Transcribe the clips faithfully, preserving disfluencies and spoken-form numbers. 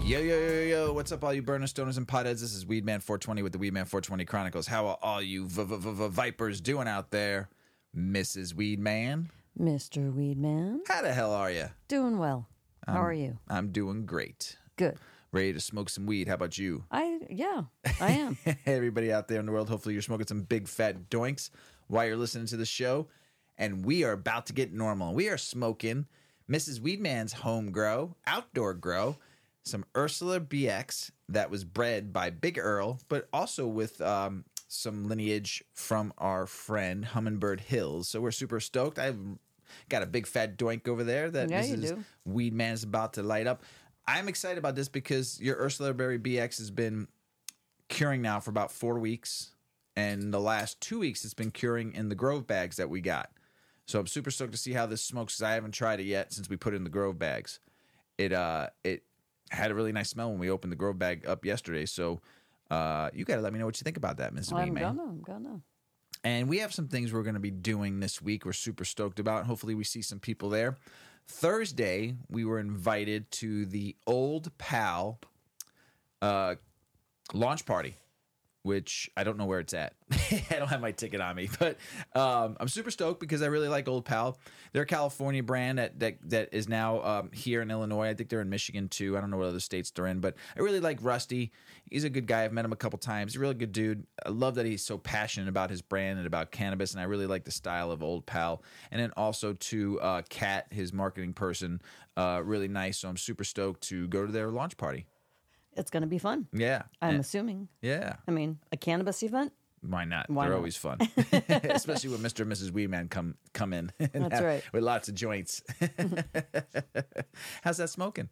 Yo, yo, yo, yo, what's up, all you burners, stoners, and potheads? This is Weedman four twenty with the Weedman four twenty Chronicles. How are all you v- v- v- vipers doing out there, Missus Weedman? Mister Weedman. How the hell are you? Doing well. How I'm, are you? I'm doing great. Good. Ready to smoke some weed. How about you? I, yeah, I am. Hey, everybody out there in the world, hopefully you're smoking some big fat doinks while you're listening to the show. And we are about to get normal. We are smoking Missus Weedman's home grow, outdoor grow, some Ursula B X that was bred by Big Earl, but also with um, some lineage from our friend Hummingbird Hills. So we're super stoked. I've got a big fat doink over there that Yeah, you Missus do. Weedman is about to light up. I'm excited about this because your Ursula Berry B X has been curing now for about four weeks. And the last two weeks, it's been curing in the Grove bags that we got. So I'm super stoked to see how this smokes because I haven't tried it yet since we put it in the Grove bags. It uh it had a really nice smell when we opened the Grove bag up yesterday. So uh, you got to let me know what you think about that, Missus I'm Weedman. gonna, I'm gonna. And we have some things we're going to be doing this week. We're super stoked about. Hopefully we see some people there. Thursday, we were invited to the Old Pal uh, launch party, which I don't know where it's at. I don't have my ticket on me, but um, I'm super stoked because I really like Old Pal. They're a California brand that that, that is now um, here in Illinois. I think they're in Michigan too. I don't know what other states they're in, but I really like Rusty. He's a good guy. I've met him a couple times. He's a really good dude. I love that he's so passionate about his brand and about cannabis, and I really like the style of Old Pal. And then also to uh, Kat, his marketing person, uh, really nice. So I'm super stoked to go to their launch party. It's gonna be fun. Yeah. I'm And- assuming. yeah. I mean, a cannabis event. Why not? Why They're not? always fun, especially when Mister and Missus Weedman come come in. and That's have- right. with lots of joints. How's that smoking?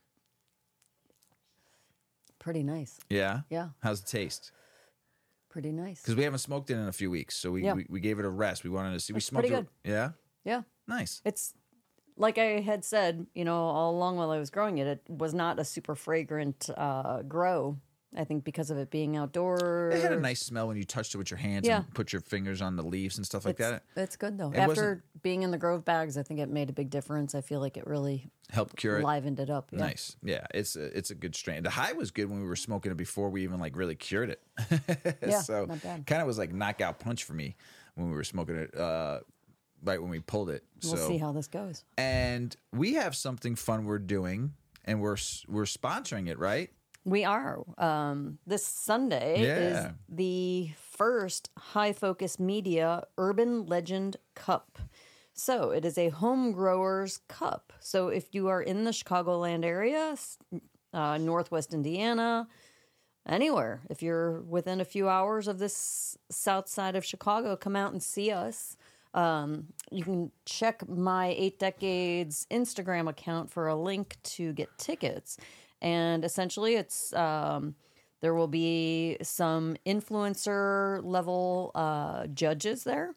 Pretty nice. Yeah, Yeah, How's it taste? pretty nice. Because we haven't smoked it in a few weeks, so we, Yeah. we, we gave it a rest. We wanted to see. We It's smoked pretty it. Yeah, Yeah, nice. it's like I had said, you know, all along while I was growing it, it was not a super fragrant uh, grow. I think because of it being outdoors. It had a nice smell when you touched it with your hands Yeah. and put your fingers on the leaves and stuff like It's, that. it's good though. It After wasn't- being in the Grove bags, I think it made a big difference. I feel like it really Helped cure it. livened it up. Yeah. Nice. Yeah, it's a, it's a good strain. The high was good when we were smoking it before we even like really cured it. Yeah, so not bad. kind of was like knockout punch for me when we were smoking it uh, right when we pulled it. We'll so see how this goes. and we have something fun we're doing and we're we're sponsoring it, right? We are. Um, this Sunday Yeah. is the first High Focus Media Urban Legend Cup. So it is a home growers cup. So if you are in the Chicagoland area, s- uh, Northwest Indiana, anywhere, if you're within a few hours of this south side of Chicago, come out and see us. Um, you can check my Eight Decades Instagram account for a link to get tickets. And essentially, it's um, there will be some influencer level uh, judges there,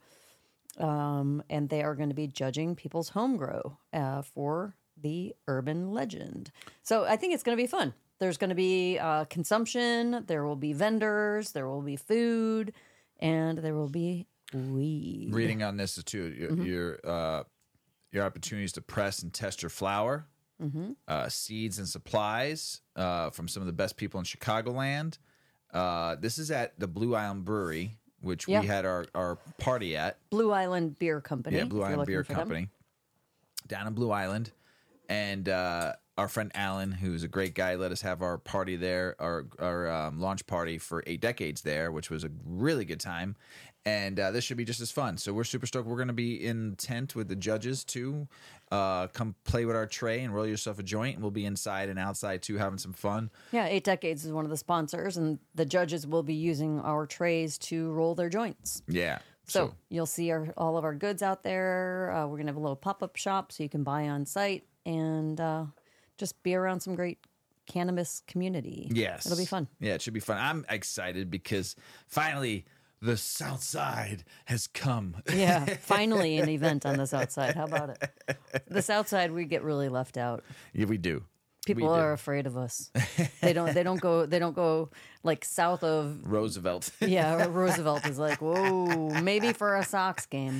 um, and they are going to be judging people's home grow uh, for the urban legend. So I think it's going to be fun. There's going to be uh, consumption, there will be vendors, there will be food, and there will be weed. Reading on this too, your Mm-hmm. your, uh, your opportunities to press and test your flower, Mm-hmm. uh, seeds and supplies uh, from some of the best people in Chicagoland. Uh, this is at the Blue Island Brewery, which Yeah. we had our, our party at. Blue Island Beer Company. Yeah, Blue if you're Island looking Beer for them. Company down in Blue Island. And uh, our friend Alan, who's a great guy, let us have our party there, our, our um, launch party for eight decades there, which was a really good time. And uh, this should be just as fun. So we're super stoked. We're going to be in tent with the judges too. Uh, come play with our tray and roll yourself a joint. And we'll be inside and outside too, having some fun. Yeah, Eight Decades is one of the sponsors, and the judges will be using our trays to roll their joints. Yeah. So, you'll see our all of our goods out there. Uh, we're gonna have a little pop up shop so you can buy on site and uh, just be around some great cannabis community. Yes. it'll be fun. Yeah, it should be fun. I'm excited because finally the South Side has come. Yeah, finally an event on the South Side. How about it? The South Side, we get really left out. Yeah, we do. People We do. are afraid of us. They don't. They don't go. They don't go like south of. Roosevelt. Yeah, Roosevelt is like, whoa, maybe for a Sox game,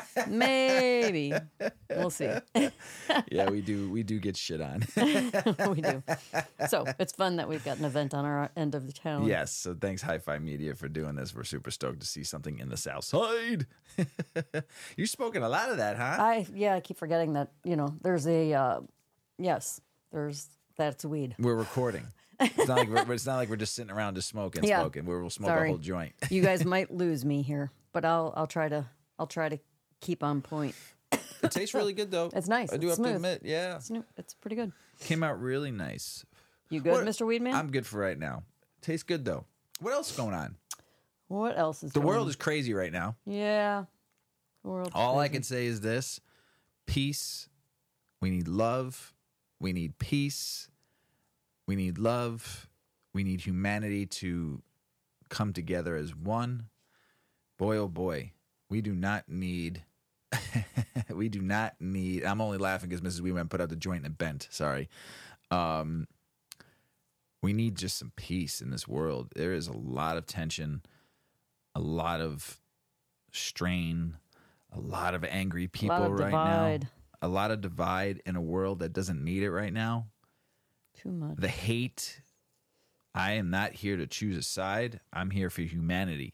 maybe we'll see. Yeah, we do. We do get shit on. We do. So it's fun that we've got an event on our end of the town. Yes. So thanks, Hi-Fi Media, for doing this. We're super stoked to see something in the South Side. You're smoking a lot of that, huh? I yeah, I keep forgetting that. You know, there's a uh, yes, there's that's weed. We're recording. It's not like we're, it's not like we're just sitting around just smoking, Yeah. smoking. We're, we'll smoke Sorry. a whole joint. You guys might lose me here, but I'll I'll try to I'll try to keep on point. It tastes really good, though. It's nice. I do It's have smooth. to admit, yeah, It's new. It's pretty good. came out really nice. You good, What- Mister Weedman? I'm good for right now. Tastes good though. What else is going on? What else is The going world on? is crazy right now. Yeah. The world. All I can say is this: peace. We need love. We need peace. We need love. We need humanity to come together as one. Boy, oh boy, we do not need. we do not need. I'm only laughing because Missus Weeman put out the joint and it bent. Sorry. Um, we need just some peace in this world. There is a lot of tension, a lot of strain, a lot of angry people of right divide. now. A lot of divide in a world that doesn't need it right now. Too much. The hate. I am not here to choose a side. I'm here for humanity.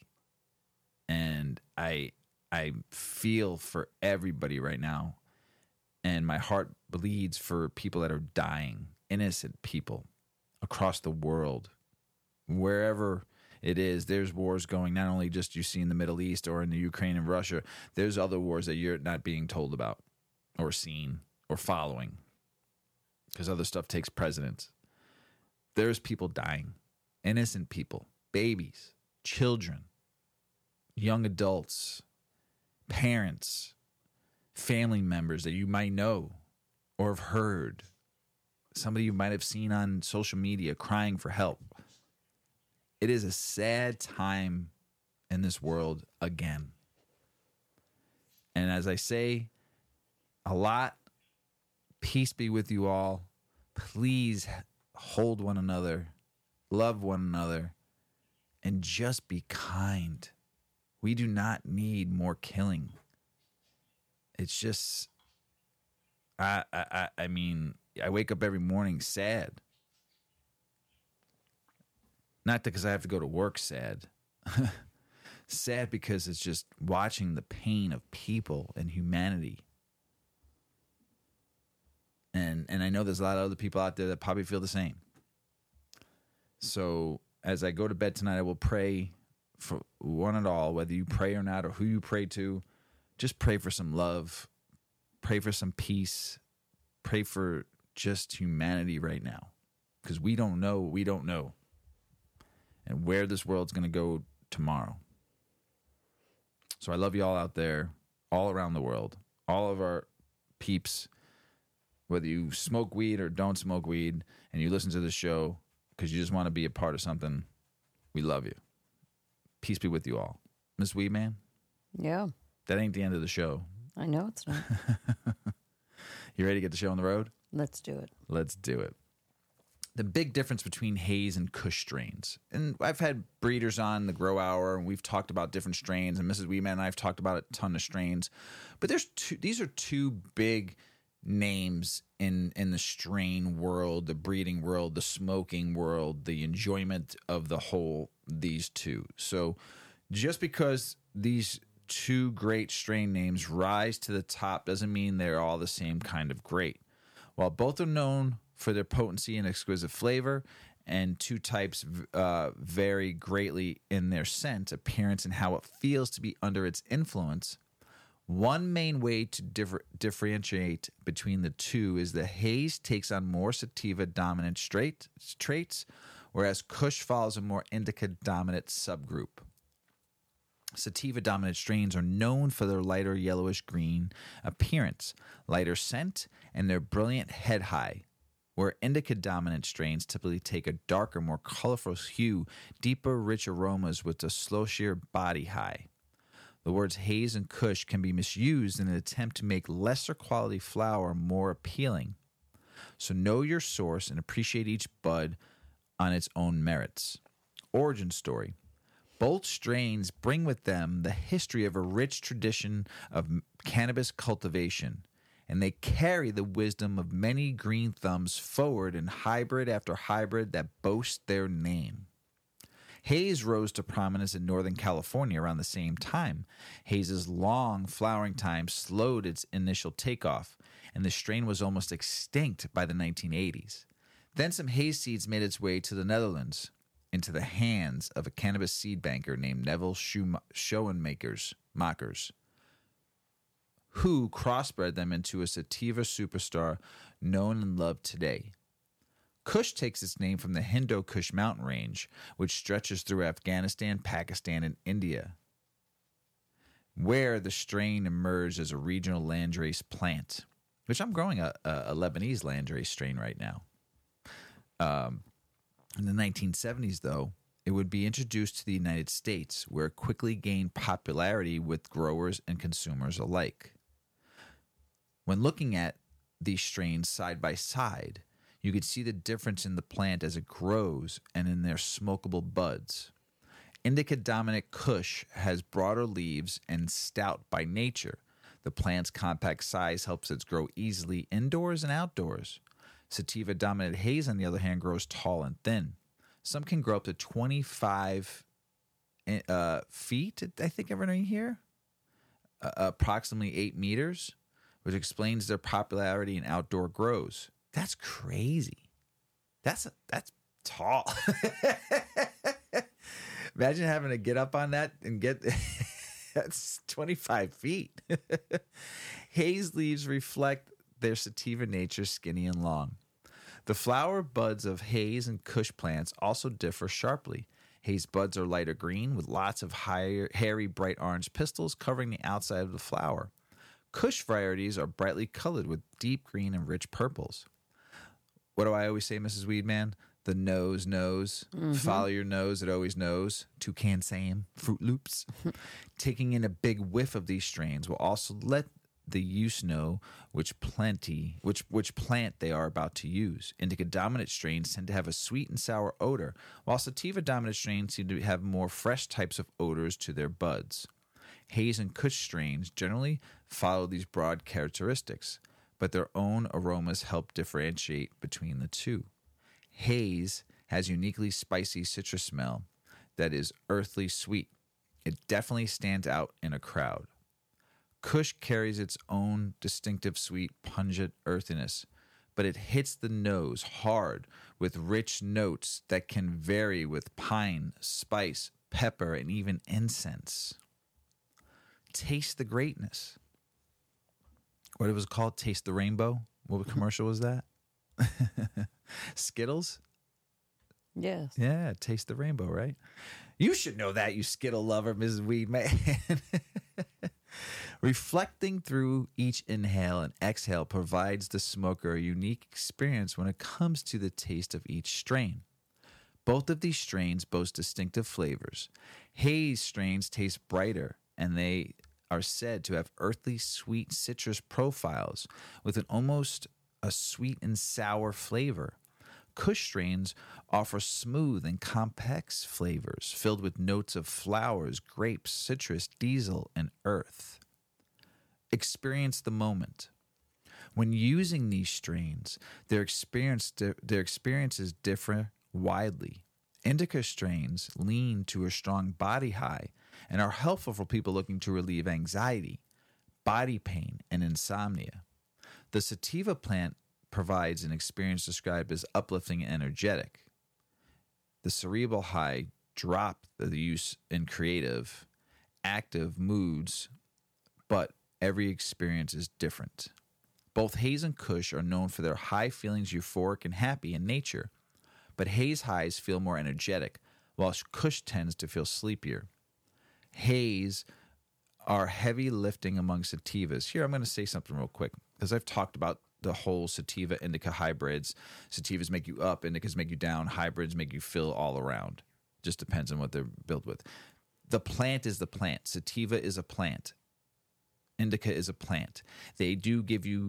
And I I feel for everybody right now. And my heart bleeds for people that are dying, innocent people across the world. Wherever it is, there's wars going, not only just you see in the Middle East or in the Ukraine and Russia, there's other wars that you're not being told about or seen or following because other stuff takes precedence. There's people dying, innocent people, babies, children, young adults, parents, family members that you might know or have heard, somebody you might have seen on social media crying for help. It is a sad time in this world again. And as I say a lot, peace be with you all. Please hold one another, love one another, and just be kind. We do not need more killing. It's just, I, I, I mean, I wake up every morning sad. Not because I have to go to work sad. Sad because it's just watching the pain of people and humanity. And and I know there's a lot of other people out there that probably feel the same. So as I go to bed tonight, I will pray for one and all, whether you pray or not or who you pray to. Just pray for some love. Pray for some peace. Pray for just humanity right now. Because we don't know what we don't know. And where this world's going to go tomorrow. So I love you all out there, all around the world, all of our peeps, whether you smoke weed or don't smoke weed, and you listen to this show because you just want to be a part of something, we love you. Peace be with you all. Miss Weedman, Yeah, that ain't the end of the show. I know it's not. You ready to get the show on the road? Let's do it. Let's do it. The big difference between Haze and Kush strains. And I've had breeders on the Grow Hour, and we've talked about different strains, and Missus Weeman and I have talked about a ton of strains. But there's two, these are two big names in, in the strain world, the breeding world, the smoking world, the enjoyment of the whole, these two. So just because these two great strain names rise to the top doesn't mean they're all the same kind of great. While both are known for their potency and exquisite flavor, and two types uh, vary greatly in their scent, appearance, and how it feels to be under its influence, one main way to differ- differentiate between the two is that Haze takes on more sativa-dominant straight traits, whereas Kush follows a more indica-dominant subgroup. Sativa-dominant strains are known for their lighter yellowish-green appearance, lighter scent, and their brilliant head high, where indica-dominant strains typically take a darker, more colorful hue, deeper, rich aromas with a slow, sheer body high. The words Haze and Kush can be misused in an attempt to make lesser quality flower more appealing. So know your source and appreciate each bud on its own merits. Origin story. Both strains bring with them the history of a rich tradition of cannabis cultivation, and they carry the wisdom of many green thumbs forward in hybrid after hybrid that boast their name. Haze rose to prominence in Northern California around the same time. Haze's long flowering time slowed its initial takeoff, and the strain was almost extinct by the nineteen eighties. Then some haze seeds made its way to the Netherlands, into the hands of a cannabis seed banker named Neville Schoenmakers, Makers, who crossbred them into a sativa superstar known and loved today. Kush takes its name from the Hindu Kush mountain range, which stretches through Afghanistan, Pakistan, and India, where the strain emerged as a regional landrace plant, which I'm growing a, a Lebanese landrace strain right now. Um, in the nineteen seventies, though, it would be introduced to the United States, where it quickly gained popularity with growers and consumers alike. When looking at these strains side by side, you could see the difference in the plant as it grows and in their smokable buds. Indica-dominant Kush has broader leaves and stout by nature. The plant's compact size helps it grow easily indoors and outdoors. Sativa-dominant haze, on the other hand, grows tall and thin. Some can grow up to twenty-five uh, feet, I think, everything here, uh, approximately eight meters, which explains their popularity in outdoor grows. That's crazy. That's that's tall. Imagine having to get up on that and get that's twenty-five feet. Haze leaves reflect their sativa nature, skinny and long. The flower buds of haze and Kush plants also differ sharply. Haze buds are lighter green with lots of higher, hairy, bright orange pistils covering the outside of the flower. Kush varieties are brightly colored with deep green and rich purples. What do I always say, Missus Weedman? The nose knows. Mm-hmm. Follow your nose, it always knows. Toucan Sam, Fruit Loops. Taking in a big whiff of these strains will also let the use know which plenty, which which plant they are about to use. Indica-dominant strains tend to have a sweet and sour odor, while sativa-dominant strains seem to have more fresh types of odors to their buds. Haze and Kush strains generally follow these broad characteristics, but their own aromas help differentiate between the two. Haze has uniquely spicy citrus smell that is earthly sweet. It definitely stands out in a crowd. Kush carries its own distinctive sweet, pungent earthiness, but it hits the nose hard with rich notes that can vary with pine, spice, pepper, and even incense. Taste the greatness. What it was called? Taste the Rainbow? What commercial was that? Skittles? Yes. Yeah, Taste the Rainbow, right? You should know that, you Skittle lover, Missus Weedman. Reflecting through each inhale and exhale provides the smoker a unique experience when it comes to the taste of each strain. Both of these strains boast distinctive flavors. Haze strains taste brighter, and they are said to have earthly sweet citrus profiles with an almost a sweet and sour flavor. Kush strains offer smooth and complex flavors filled with notes of flowers, grapes, citrus, diesel, and earth. Experience the moment. When using these strains, their experience their experiences differ widely. Indica strains lean to a strong body high and are helpful for people looking to relieve anxiety, body pain, and insomnia. The sativa plant provides an experience described as uplifting and energetic. The cerebral high drop the use in creative, active moods, but every experience is different. Both haze and Kush are known for their high feelings euphoric and happy in nature, but haze highs feel more energetic, while Kush tends to feel sleepier. Haze are heavy lifting among sativas. Here, I'm going to say something real quick, because I've talked about the whole sativa indica hybrids. Sativas make you up, indicas make you down, hybrids make you feel all around. Just depends on what they're built with. The plant is the plant. Sativa is a plant. Indica is a plant. They do give you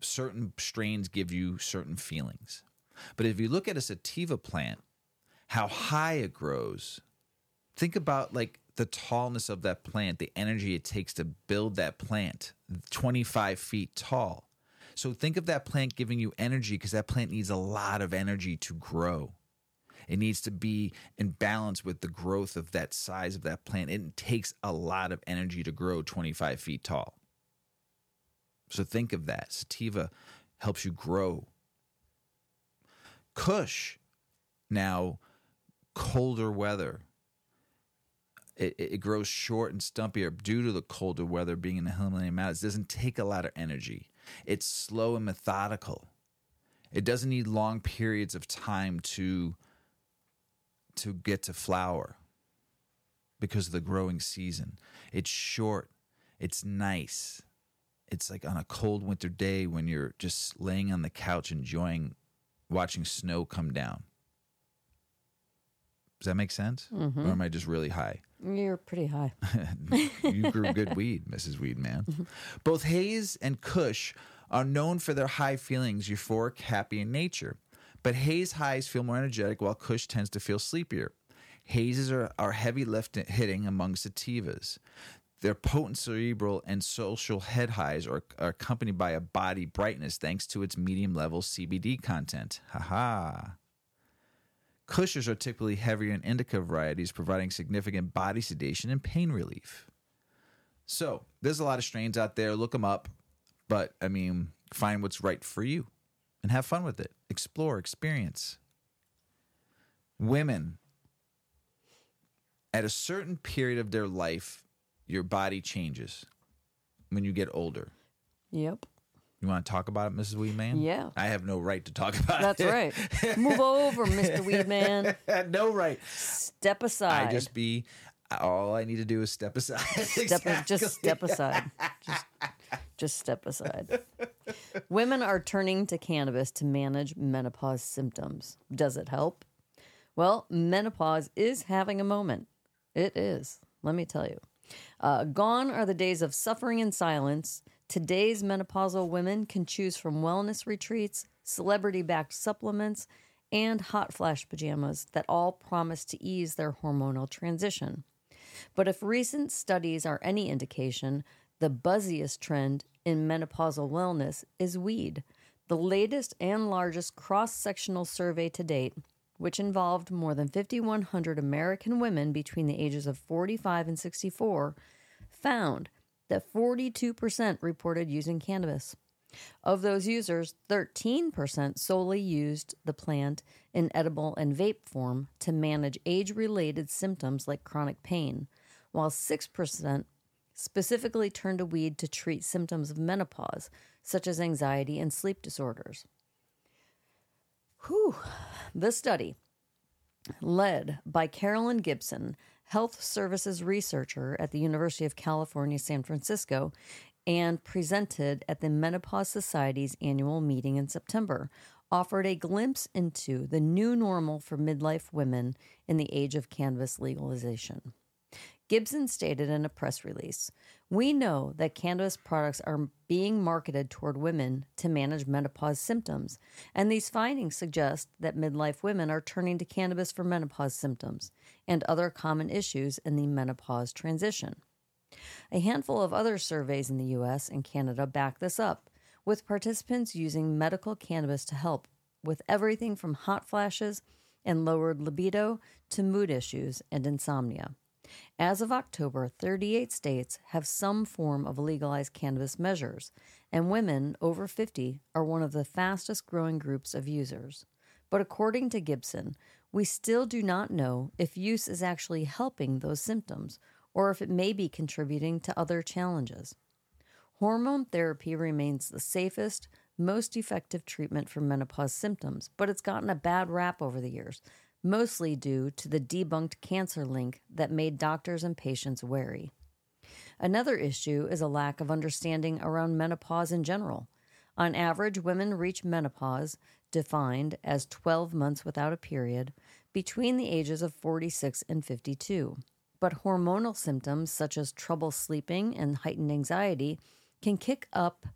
certain strains give you certain feelings. But if you look at a sativa plant, how high it grows, think about like the tallness of that plant, the energy it takes to build that plant, twenty-five feet tall. So think of that plant giving you energy because that plant needs a lot of energy to grow. It needs to be in balance with the growth of that size of that plant. It takes a lot of energy to grow twenty-five feet tall. So think of that. Sativa helps you grow. Kush, now colder weather. It, it grows short and stumpier due to the colder weather being in the Himalayan mountains. It doesn't take a lot of energy. It's slow and methodical. It doesn't need long periods of time to, to get to flower because of the growing season. It's short. It's nice. It's like on a cold winter day when you're just laying on the couch enjoying watching snow come down. Does that make sense? Mm-hmm. Or am I just really high? You're pretty high. You grew good weed, Missus Weedman. Mm-hmm. Both Haze and Kush are known for their high feelings, euphoric, happy in nature. But Haze highs feel more energetic while Kush tends to feel sleepier. Hazes are, are heavy lift hitting among sativas. Their potent cerebral and social head highs are, are accompanied by a body brightness thanks to its medium-level C B D content. Ha-ha. Kushers are typically heavier in indica varieties, providing significant body sedation and pain relief. So, there's a lot of strains out there. Look them up. But, I mean, find what's right for you and have fun with it. Explore, experience. Women, at a certain period of their life, your body changes when you get older. Yep. You want to talk about it, Missus Weedman? Yeah. I have no right to talk about That's it. That's right. Move over, Mister Weedman. No right. Step aside. I just be, all I need to do is step aside. Step, Exactly. Just step aside. Just, just step aside. Women are turning to cannabis to manage menopause symptoms. Does it help? Well, menopause is having a moment. It is. Let me tell you. Uh, gone are the days of suffering in silence. Today's menopausal women can choose from wellness retreats, celebrity-backed supplements, and hot flash pajamas that all promise to ease their hormonal transition. But if recent studies are any indication, the buzziest trend in menopausal wellness is weed. The latest and largest cross-sectional survey to date, which involved more than five thousand one hundred American women between the ages of forty-five and sixty-four, found that forty-two percent reported using cannabis. Of those users, thirteen percent solely used the plant in edible and vape form to manage age-related symptoms like chronic pain, while six percent specifically turned to weed to treat symptoms of menopause, such as anxiety and sleep disorders. Whew. The study, led by Carolyn Gibson, health services researcher at the University of California, San Francisco, and presented at the Menopause Society's annual meeting in September, offered a glimpse into the new normal for midlife women in the age of cannabis legalization. Gibson stated in a press release, "We know that cannabis products are being marketed toward women to manage menopause symptoms, and these findings suggest that midlife women are turning to cannabis for menopause symptoms and other common issues in the menopause transition." A handful of other surveys in the U S and Canada back this up, with participants using medical cannabis to help with everything from hot flashes and lowered libido to mood issues and insomnia. As of October, thirty-eight states have some form of legalized cannabis measures, and women over fifty are one of the fastest growing groups of users. But according to Gibson, we still do not know if use is actually helping those symptoms or if it may be contributing to other challenges. Hormone therapy remains the safest, most effective treatment for menopause symptoms, but it's gotten a bad rap over the years, mostly due to the debunked cancer link that made doctors and patients wary. Another issue is a lack of understanding around menopause in general. On average, women reach menopause, defined as twelve months without a period, between the ages of forty-six and fifty-two. But hormonal symptoms such as trouble sleeping and heightened anxiety can kick up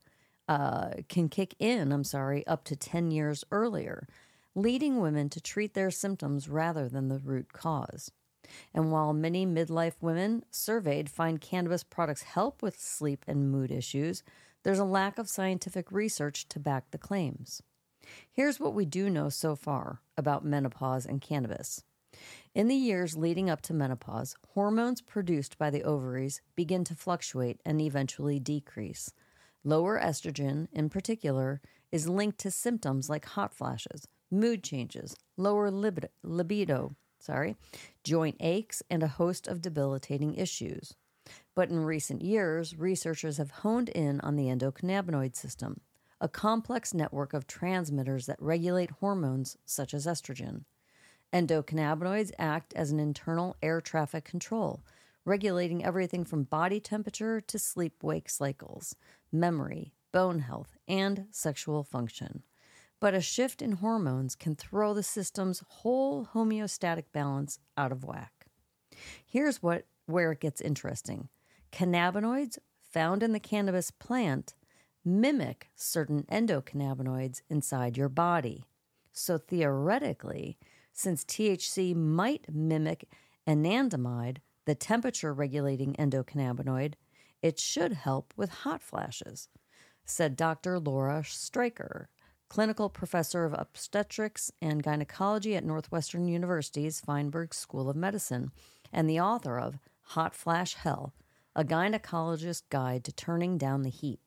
uh, can kick in, I'm sorry, up to ten years earlier, leading women to treat their symptoms rather than the root cause. And while many midlife women surveyed find cannabis products help with sleep and mood issues, there's a lack of scientific research to back the claims. Here's what we do know so far about menopause and cannabis. In the years leading up to menopause, hormones produced by the ovaries begin to fluctuate and eventually decrease. Lower estrogen, in particular, is linked to symptoms like hot flashes, mood changes, lower libido, libido sorry, joint aches, and a host of debilitating issues. But in recent years, researchers have honed in on the endocannabinoid system, a complex network of transmitters that regulate hormones such as estrogen. Endocannabinoids act as an internal air traffic control, regulating everything from body temperature to sleep-wake cycles, memory, bone health, and sexual function. But a shift in hormones can throw the system's whole homeostatic balance out of whack. Here's what where it gets interesting. Cannabinoids found in the cannabis plant mimic certain endocannabinoids inside your body. So theoretically, since T H C might mimic anandamide, the temperature-regulating endocannabinoid, it should help with hot flashes, said Doctor Laura Streicher, clinical professor of obstetrics and gynecology at Northwestern University's Feinberg School of Medicine, and the author of Hot Flash Hell, a gynecologist's guide to turning down the heat.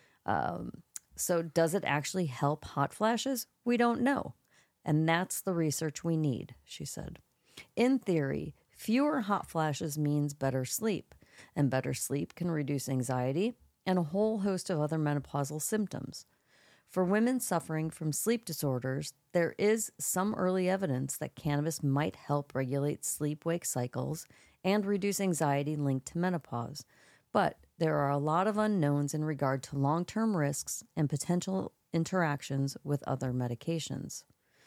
Um, so does it actually help hot flashes? We don't know. And that's the research we need, she said. In theory, fewer hot flashes means better sleep, and better sleep can reduce anxiety and a whole host of other menopausal symptoms. For women suffering from sleep disorders, there is some early evidence that cannabis might help regulate sleep-wake cycles and reduce anxiety linked to menopause. But there are a lot of unknowns in regard to long-term risks and potential interactions with other medications.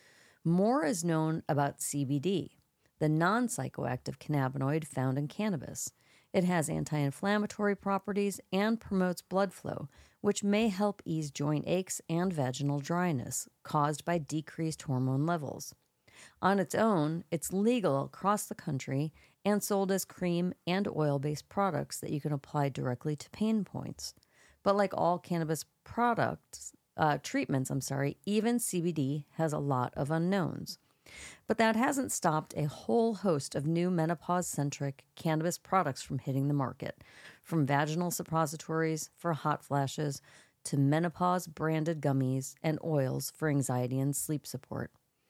More is known about C B D, the non-psychoactive cannabinoid found in cannabis. It has anti-inflammatory properties and promotes blood flow, which may help ease joint aches and vaginal dryness caused by decreased hormone levels. On its own, it's legal across the country and sold as cream and oil-based products that you can apply directly to pain points. But like all cannabis products, uh, treatments, I'm sorry, even C B D has a lot of unknowns. But that hasn't stopped a whole host of new menopause-centric cannabis products from hitting the market, from vaginal suppositories for hot flashes to menopause-branded gummies and oils for anxiety and sleep support.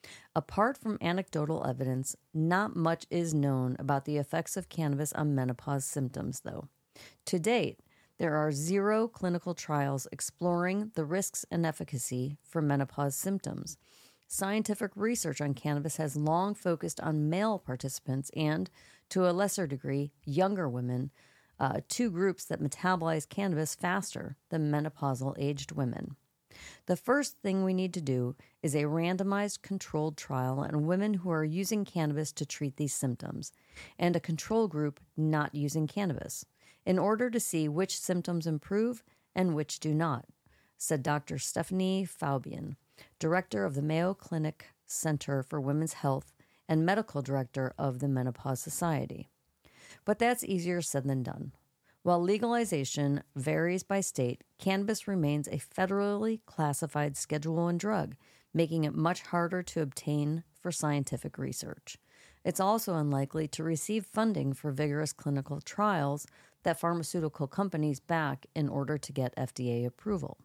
Apart from anecdotal evidence, not much is known about the effects of cannabis on menopause symptoms, though. To date, there are zero clinical trials exploring the risks and efficacy for menopause symptoms. Scientific research on cannabis has long focused on male participants and, to a lesser degree, younger women, uh, two groups that metabolize cannabis faster than menopausal-aged women. The first thing we need to do is a randomized controlled trial on women who are using cannabis to treat these symptoms, and a control group not using cannabis, in order to see which symptoms improve and which do not, said Doctor Stephanie Faubion, director of the Mayo Clinic Center for Women's Health and medical director of the Menopause Society. But that's easier said than done. While legalization varies by state, cannabis remains a federally classified Schedule one drug, making it much harder to obtain for scientific research. It's also unlikely to receive funding for vigorous clinical trials that pharmaceutical companies back in order to get F D A approval.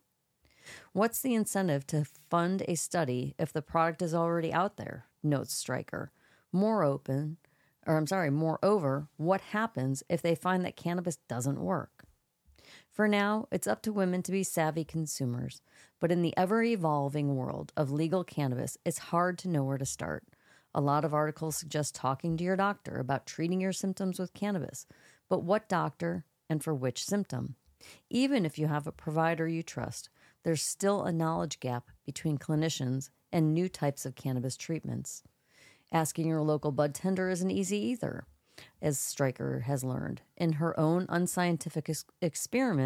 What's the incentive to fund a study if the product is already out there? Notes Streicher. More open, or I'm sorry, moreover, what happens if they find that cannabis doesn't work? For now, it's up to women to be savvy consumers, but in the ever-evolving world of legal cannabis, it's hard to know where to start. A lot of articles suggest talking to your doctor about treating your symptoms with cannabis, but what doctor and for which symptom? Even if you have a provider you trust, there's still a knowledge gap between clinicians and new types of cannabis treatments. Asking your local bud tender isn't easy either. As Streicher has learned, in her own unscientific ex- experiment,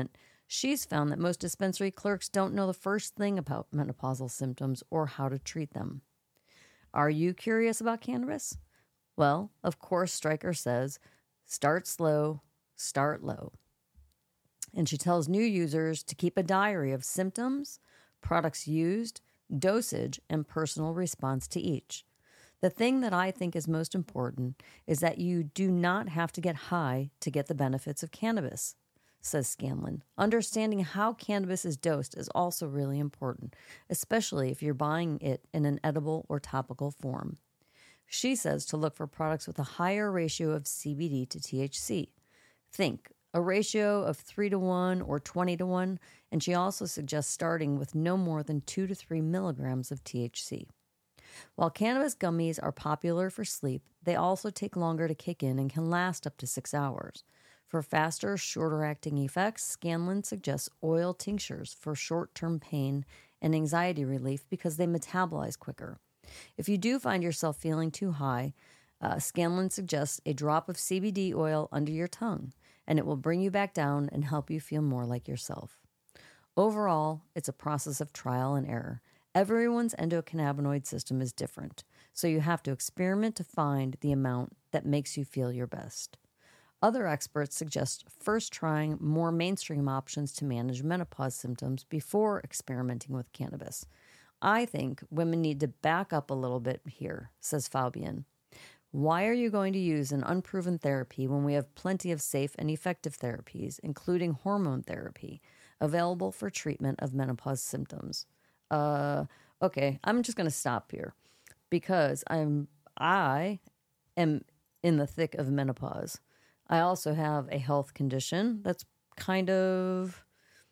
She's found that most dispensary clerks don't know the first thing about menopausal symptoms or how to treat them. Are you curious about cannabis? Well, of course, Stryker says, start slow, start low. And she tells new users to keep a diary of symptoms, products used, dosage, and personal response to each. The thing that I think is most important is that you do not have to get high to get the benefits of cannabis, says Scanlon. Understanding how cannabis is dosed is also really important, especially if you're buying it in an edible or topical form. She says to look for products with a higher ratio of C B D to T H C. Think a ratio of three to one or twenty to one, and she also suggests starting with no more than two to three milligrams of T H C. While cannabis gummies are popular for sleep, they also take longer to kick in and can last up to six hours. For faster, shorter-acting effects, Scanlon suggests oil tinctures for short-term pain and anxiety relief because they metabolize quicker. If you do find yourself feeling too high, uh, Scanlon suggests a drop of C B D oil under your tongue, and it will bring you back down and help you feel more like yourself. Overall, it's a process of trial and error. Everyone's endocannabinoid system is different, so you have to experiment to find the amount that makes you feel your best. Other experts suggest first trying more mainstream options to manage menopause symptoms before experimenting with cannabis. I think women need to back up a little bit here, says Fabian. Why are you going to use an unproven therapy when we have plenty of safe and effective therapies, including hormone therapy, available for treatment of menopause symptoms? Uh, okay, I'm just going to stop here because I'm I am in the thick of menopause. I also have a health condition that's kind of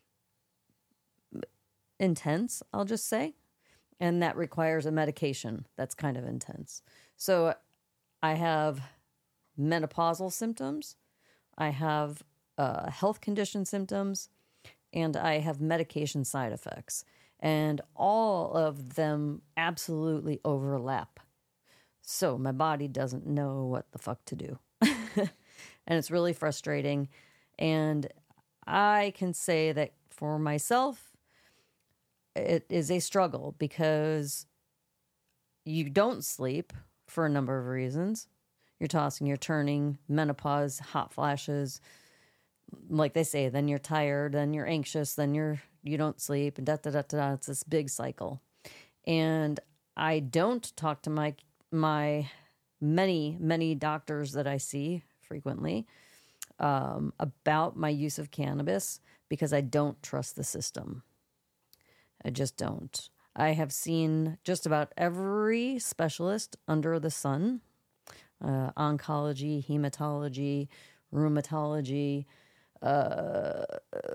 intense, I'll just say, and that requires a medication that's kind of intense. So I have menopausal symptoms, I have uh, health condition symptoms, and I have medication side effects. And all of them absolutely overlap. So my body doesn't know what the fuck to do. And it's really frustrating. And I can say that for myself, it is a struggle because you don't sleep for a number of reasons. You're tossing, you're turning, menopause, hot flashes. Like they say, then you're tired, then you're anxious, then you're you don't sleep, and da da da da. It's this big cycle. And I don't talk to my my many many doctors that I see frequently um, about my use of cannabis because I don't trust the system. I just don't. I have seen just about every specialist under the sun: uh, oncology, hematology, rheumatology. Uh,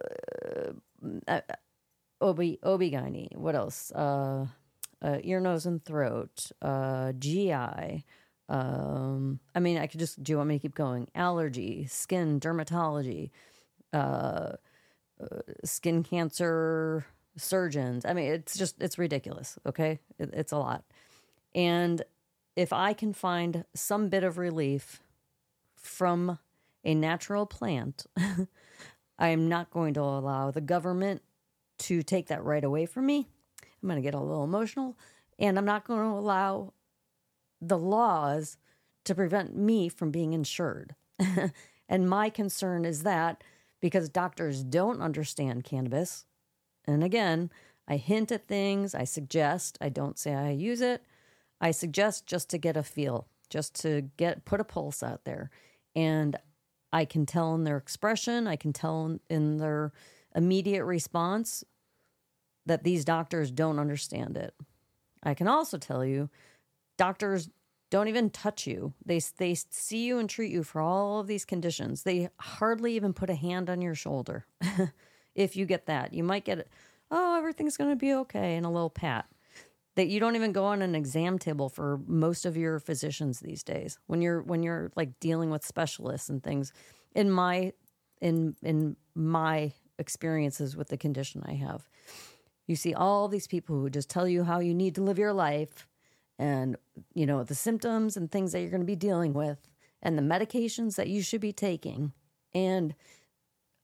uh, O B, O B G Y N, what else? Uh, uh, ear, nose, and throat, uh, G I. Um, I mean, I could just, do you want me to keep going? Allergy, skin, dermatology, uh, uh, skin cancer surgeons. I mean, it's just, it's ridiculous, okay? It, it's a lot. And if I can find some bit of relief from a natural plant, I am not going to allow the government to take that right away from me. I'm going to get a little emotional, and I'm not going to allow the laws to prevent me from being insured. And my concern is that because doctors don't understand cannabis, and again, I hint at things, I suggest, I don't say I use it, I suggest just to get a feel, just to get put a pulse out there. And I can tell in their expression, I can tell in their immediate response that these doctors don't understand it. I can also tell you, doctors don't even touch you. They they see you and treat you for all of these conditions. They hardly even put a hand on your shoulder. If you get that, you might get, oh, everything's going to be okay, and a little pat. That you don't even go on an exam table for most of your physicians these days. When you're when you're like dealing with specialists and things, in my in in my experiences with the condition I have, you see all these people who just tell you how you need to live your life, and you know the symptoms and things that you're going to be dealing with, and the medications that you should be taking. And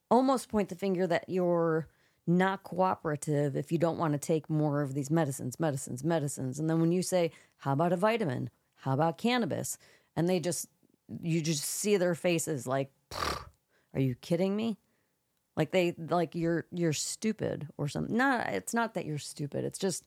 almost point the finger that you're not cooperative if you don't want to take more of these medicines, medicines, medicines. And then when you say, how about a vitamin? How about cannabis? And they just, you just see their faces like, are you kidding me? Like they, like you're, you're stupid or something. No, it's not that you're stupid. It's just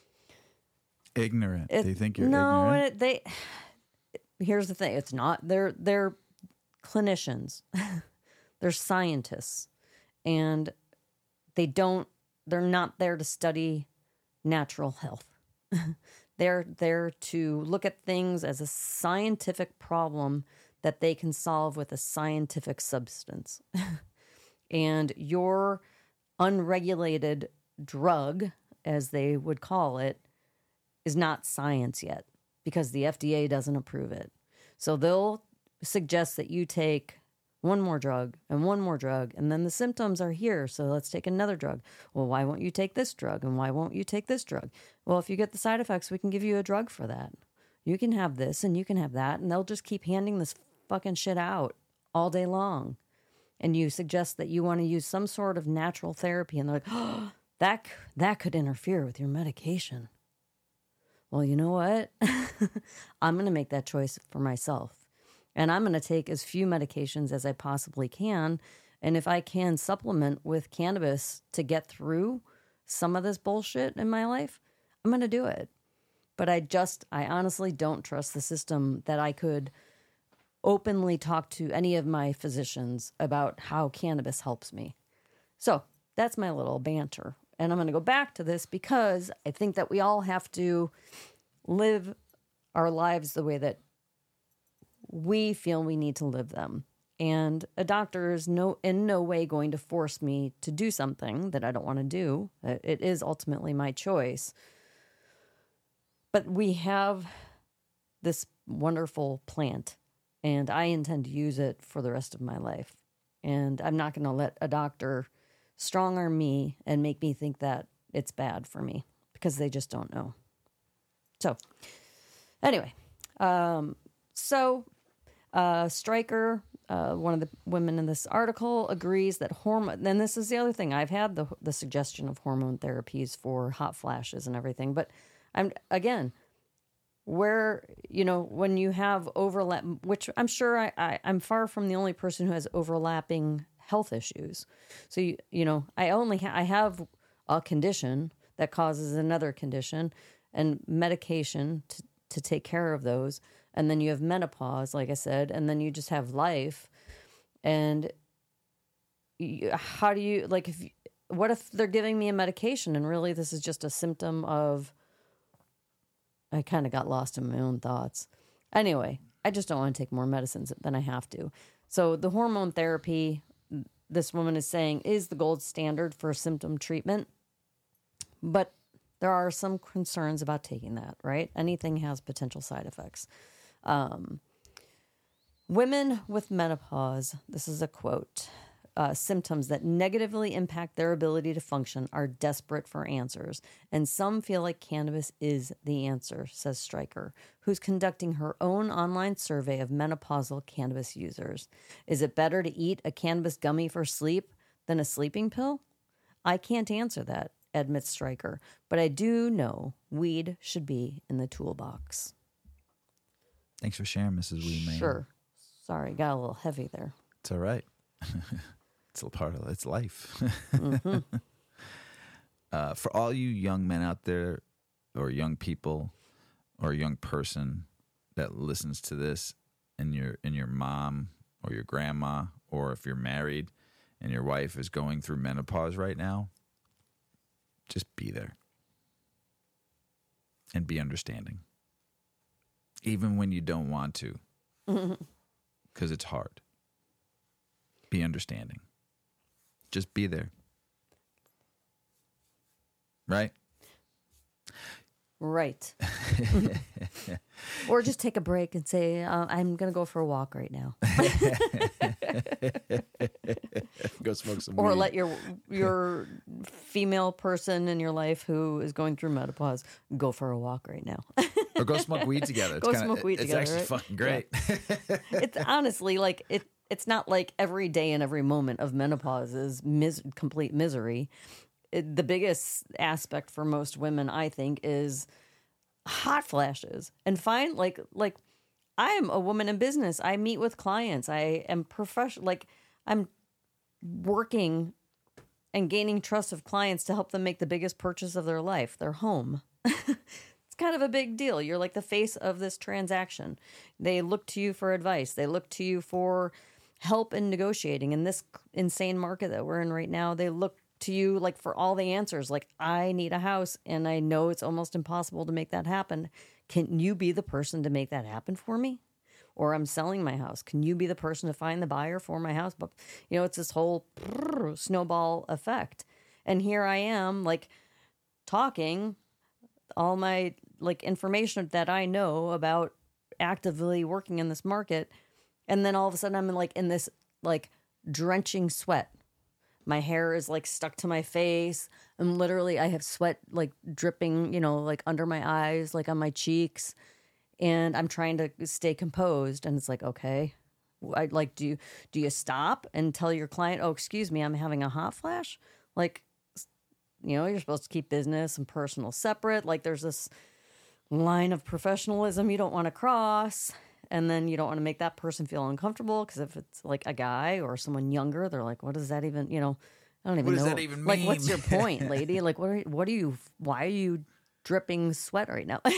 ignorant. it, They think you're no, ignorant. it, they, here's the thing. It's not, they're, they're clinicians. They're scientists, and they don't, they're not there to study natural health. They're there to look at things as a scientific problem that they can solve with a scientific substance. And your unregulated drug, as they would call it, is not science yet because the F D A doesn't approve it. So they'll suggest that you take one more drug and one more drug, and then the symptoms are here, so let's take another drug. Well, why won't you take this drug, and why won't you take this drug? Well, if you get the side effects, we can give you a drug for that. You can have this, and you can have that, and they'll just keep handing this fucking shit out all day long. And you suggest that you want to use some sort of natural therapy, and they're like, oh, that, that could interfere with your medication. Well, you know what? I'm going to make that choice for myself. And I'm going to take as few medications as I possibly can. And if I can supplement with cannabis to get through some of this bullshit in my life, I'm going to do it. But I just, I honestly don't trust the system that I could openly talk to any of my physicians about how cannabis helps me. So that's my little banter. And I'm going to go back to this because I think that we all have to live our lives the way that we feel we need to live them. And a doctor is no in no way going to force me to do something that I don't want to do. It is ultimately my choice. But we have this wonderful plant, and I intend to use it for the rest of my life. And I'm not going to let a doctor strong arm me and make me think that it's bad for me because they just don't know. So, anyway, um, so... Uh, Stryker, uh, one of the women in this article, agrees that hormone. Then this is the other thing. I've had the the suggestion of hormone therapies for hot flashes and everything, but I'm again, where you know when you have overlap, which I'm sure I, I I'm far from the only person who has overlapping health issues. So you you know I only ha- I have a condition that causes another condition and medication to to take care of those. And then you have menopause, like I said, and then you just have life. And you, how do you, like, if what if they're giving me a medication and really this is just a symptom of, I kind of got lost in my own thoughts. Anyway, I just don't want to take more medicines than I have to. So the hormone therapy, this woman is saying, is the gold standard for symptom treatment. But there are some concerns about taking that, right? Anything has potential side effects. Um, women with menopause, this is a quote, uh, symptoms that negatively impact their ability to function are desperate for answers. And some feel like cannabis is the answer, says Stryker, who's conducting her own online survey of menopausal cannabis users. Is it better to eat a cannabis gummy for sleep than a sleeping pill? I can't answer that, admits Stryker, but I do know weed should be in the toolbox. Thanks for sharing, Missus Wee Man. Sure. Sorry, got a little heavy there. It's all right. It's a part of it's life. Mm-hmm. uh, for all you young men out there, or young people, or a young person that listens to this, and your and your mom or your grandma, or if you're married and your wife is going through menopause right now, just be there and be understanding. Even when you don't want to, because it's hard. Be understanding. Just be there. Right? Right. Or just take a break and say, uh, I'm going to go for a walk right now. Go smoke some Or weed. let your your female person in your life who is going through menopause go for a walk right now. Or go smoke weed together. It's Go kinda, smoke weed it's together, actually right? fucking great. It's honestly like it. it's not like every day and every moment of menopause is mis- complete misery. It, the biggest aspect for most women, I think, is hot flashes. And fine, like like I am a woman in business. I meet with clients. I am professional. Like I'm working and gaining trust of clients to help them make the biggest purchase of their life, their home. It's kind of a big deal. You're like the face of this transaction. They look to you for advice. They look to you for help in negotiating. In this insane market that we're in right now, they look to you like for all the answers. Like, I need a house and I know it's almost impossible to make that happen. Can you be the person to make that happen for me? Or I'm selling my house. Can you be the person to find the buyer for my house? But, you know, it's this whole snowball effect. And here I am, like, talking all my, like, information that I know about actively working in this market. And then all of a sudden I'm, like, in this, like, drenching sweat. My hair is, like, stuck to my face. And literally I have sweat, like, dripping, you know, like, under my eyes, like, on my cheeks. And I'm trying to stay composed. And it's like, okay, I like, do you, do you stop and tell your client, oh, excuse me, I'm having a hot flash? Like, you know, you're supposed to keep business and personal separate. Like, there's this line of professionalism you don't want to cross. And then you don't want to make that person feel uncomfortable. Because if it's like a guy or someone younger, they're like, what does that even, you know, I don't even what know. What does that even like, mean? What's your point, lady? Like, what are, what are you, why are you dripping sweat right now?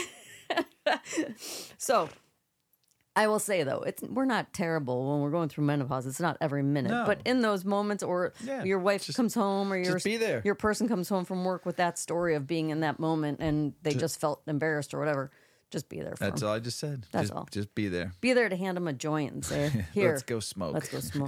So I will say, though, it's we're not terrible when we're going through menopause. It's not every minute. No. But in those moments, or Yeah, your wife just- comes home, or your just be there. your person comes home from work with that story of being in that moment and they just, felt embarrassed or whatever, just be there for That's them. all I just said. That's just, all. Just be there. Be there to hand them a joint and say, here, Let's go smoke. let's go smoke.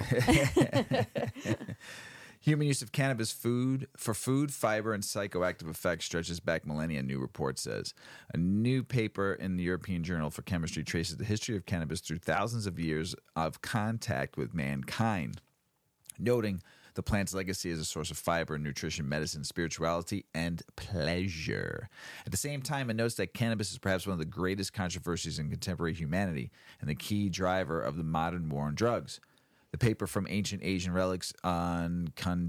Human use of cannabis food for food, fiber, and psychoactive effects stretches back millennia, new report says. A new paper in the European Journal for Chemistry traces the history of cannabis through thousands of years of contact with mankind, noting the plant's legacy as a source of fiber, nutrition, medicine, spirituality, and pleasure. At the same time, it notes that cannabis is perhaps one of the greatest controversies in contemporary humanity and the key driver of the modern war on drugs. The paper from Ancient Asian Relics on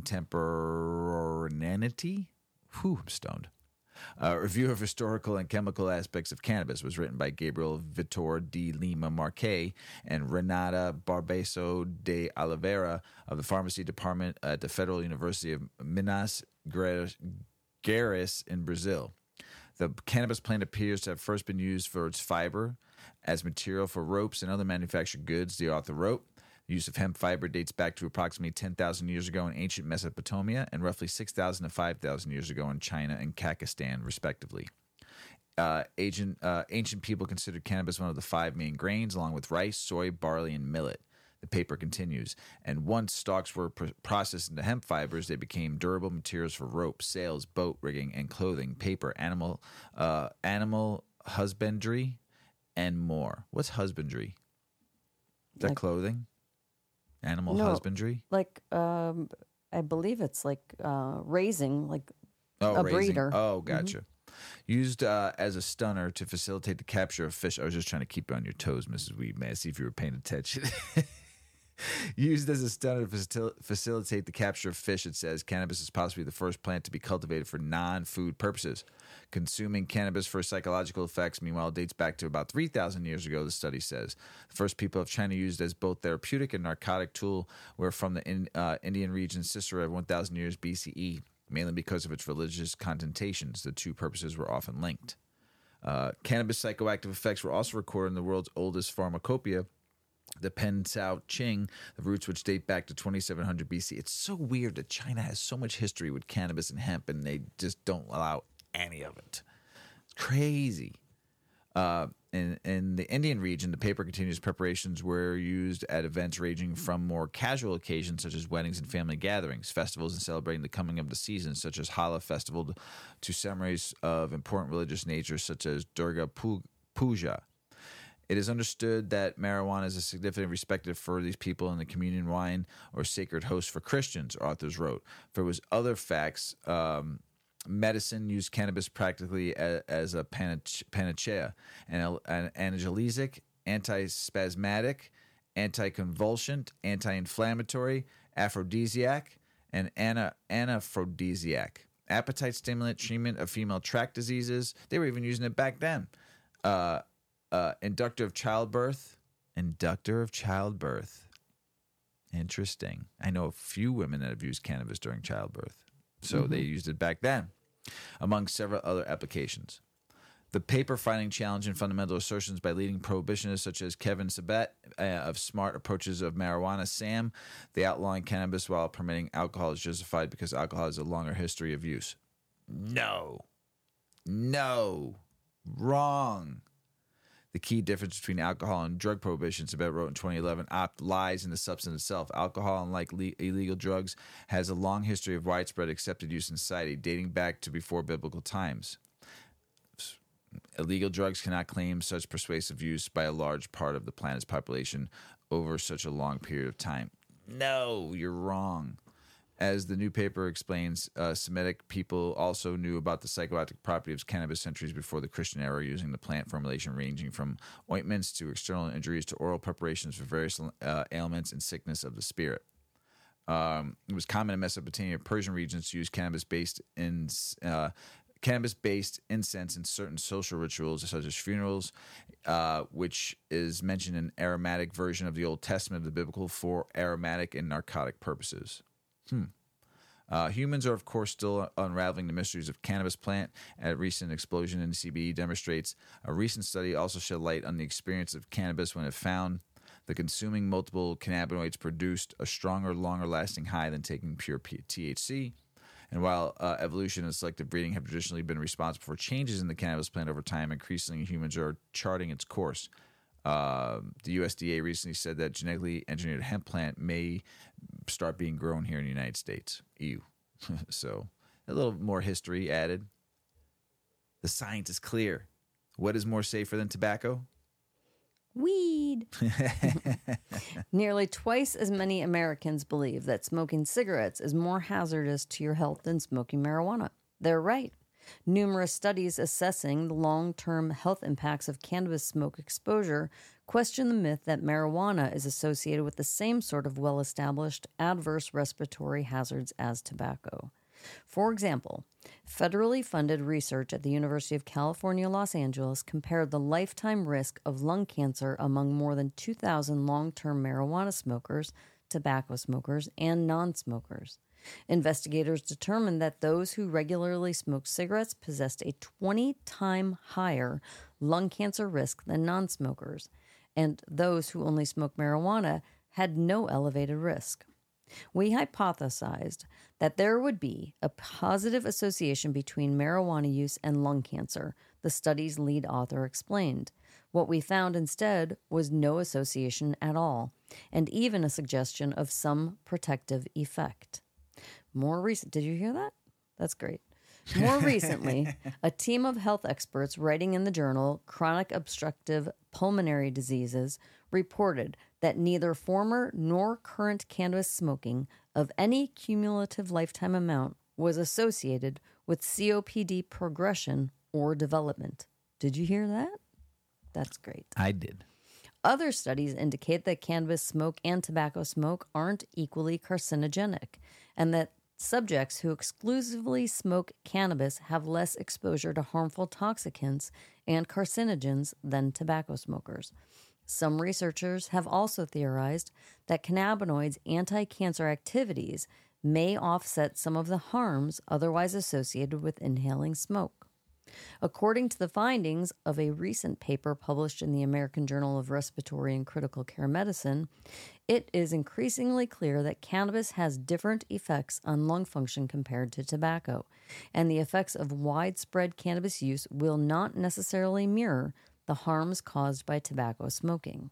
Contemporaneity, whew, I'm stoned. A review of historical and chemical aspects of cannabis was written by Gabriel Vitor de Lima Marque and Renata Barbeso de Oliveira of the Pharmacy Department at the Federal University of Minas Gerais in Brazil. The cannabis plant appears to have first been used for its fiber as material for ropes and other manufactured goods, the author wrote. The use of hemp fiber dates back to approximately ten thousand years ago in ancient Mesopotamia and roughly six thousand to five thousand years ago in China and Kakistan, respectively. Uh, ancient, uh, ancient people considered cannabis one of the five main grains, along with rice, soy, barley, and millet. The paper continues, and once stalks were pr- processed into hemp fibers, they became durable materials for ropes, sails, boat rigging, and clothing, paper, animal, uh, animal husbandry, and more. What's husbandry? Is that Like- clothing? Animal No. husbandry? Like, um, I believe it's like uh, raising, like Oh, a raising. breeder. Oh, gotcha. Used uh, as a stunner to facilitate the capture of fish. I was just trying to keep you on your toes, Missus Weedman, see if you were paying attention. Used as a stunner to facil- facilitate the capture of fish, it says cannabis is possibly the first plant to be cultivated for non-food purposes. Consuming cannabis for psychological effects, meanwhile, dates back to about three thousand years ago, the study says. The first people of China used as both therapeutic and narcotic tool were from the in, uh, Indian region Sisera one thousand years B C E, mainly because of its religious connotations. The two purposes were often linked. Uh, cannabis psychoactive effects were also recorded in the world's oldest pharmacopoeia, the Pen Cao Qing, the roots which date back to twenty-seven hundred B C. It's so weird that China has so much history with cannabis and hemp, and they just don't allow any of it. It's crazy. Uh, in, in the Indian region, the paper continues preparations were used at events ranging from more casual occasions such as weddings and family gatherings, festivals and celebrating the coming of the season such as Hala Festival, to ceremonies of important religious nature such as Durga Pu- Puja. It is understood that marijuana is a significant respected for these people in the communion wine or sacred host for Christians, authors wrote. For it was other facts, um, medicine used cannabis practically as, as a panacea, an, an analgesic, antispasmodic, anticonvulsant, anti-inflammatory, aphrodisiac, and ana- anaphrodisiac. Appetite stimulant, treatment of female tract diseases. They were even using it back then. Uh, uh, inductor of childbirth. Inductor of childbirth. Interesting. I know a few women that have used cannabis during childbirth. So mm-hmm. they used it back then, among several other applications. The paper finding challenge and fundamental assertions by leading prohibitionists such as Kevin Sabet uh, of Smart Approaches of Marijuana, Sam, the outlawing cannabis while permitting alcohol is justified because alcohol has a longer history of use. No. No. Wrong. The key difference between alcohol and drug prohibition, Sabet wrote in twenty eleven, opt lies in the substance itself. Alcohol, unlike le- illegal drugs, has a long history of widespread accepted use in society, dating back to before biblical times. Illegal drugs cannot claim such persuasive use by a large part of the planet's population over such a long period of time. No, you're wrong. As the new paper explains, uh, Semitic people also knew about the psychoactive property of cannabis centuries before the Christian era, using the plant formulation ranging from ointments to external injuries to oral preparations for various uh, ailments and sickness of the spirit. Um, it was common in Mesopotamia and Persian regions to use cannabis-based in uh, cannabis-based incense in certain social rituals, such as funerals, uh, which is mentioned in aromatic version of the Old Testament of the biblical for aromatic and narcotic purposes. Hmm. Uh, humans are, of course, still unraveling the mysteries of cannabis plant. A recent explosion in C B D demonstrates. A recent study also shed light on the experience of cannabis when it found the consuming multiple cannabinoids produced a stronger, longer-lasting high than taking pure T H C. And while uh, evolution and selective breeding have traditionally been responsible for changes in the cannabis plant over time, increasingly humans are charting its course. Uh, the U S D A recently said that genetically engineered hemp plant may start being grown here in the United States. E U. So a little more history added. The science is clear. What is more safer than tobacco? Weed. Nearly twice as many Americans believe that smoking cigarettes is more hazardous to your health than smoking marijuana. They're right. Numerous studies assessing the long-term health impacts of cannabis smoke exposure question the myth that marijuana is associated with the same sort of well-established adverse respiratory hazards as tobacco. For example, federally funded research at the University of California, Los Angeles compared the lifetime risk of lung cancer among more than two thousand long-term marijuana smokers, tobacco smokers, and non-smokers. Investigators determined that those who regularly smoked cigarettes possessed a twenty-time higher lung cancer risk than non-smokers, and those who only smoked marijuana had no elevated risk. We hypothesized that there would be a positive association between marijuana use and lung cancer, the study's lead author explained. What we found instead was no association at all, and even a suggestion of some protective effect. More recent, did you hear that? That's great. More recently, a team of health experts writing in the journal Chronic Obstructive Pulmonary Diseases reported that neither former nor current cannabis smoking of any cumulative lifetime amount was associated with C O P D progression or development. Did you hear that? That's great. I did. Other studies indicate that cannabis smoke and tobacco smoke aren't equally carcinogenic, and that subjects who exclusively smoke cannabis have less exposure to harmful toxicants and carcinogens than tobacco smokers. Some researchers have also theorized that cannabinoids' anti-cancer activities may offset some of the harms otherwise associated with inhaling smoke. According to the findings of a recent paper published in the American Journal of Respiratory and Critical Care Medicine, it is increasingly clear that cannabis has different effects on lung function compared to tobacco, and the effects of widespread cannabis use will not necessarily mirror the harms caused by tobacco smoking.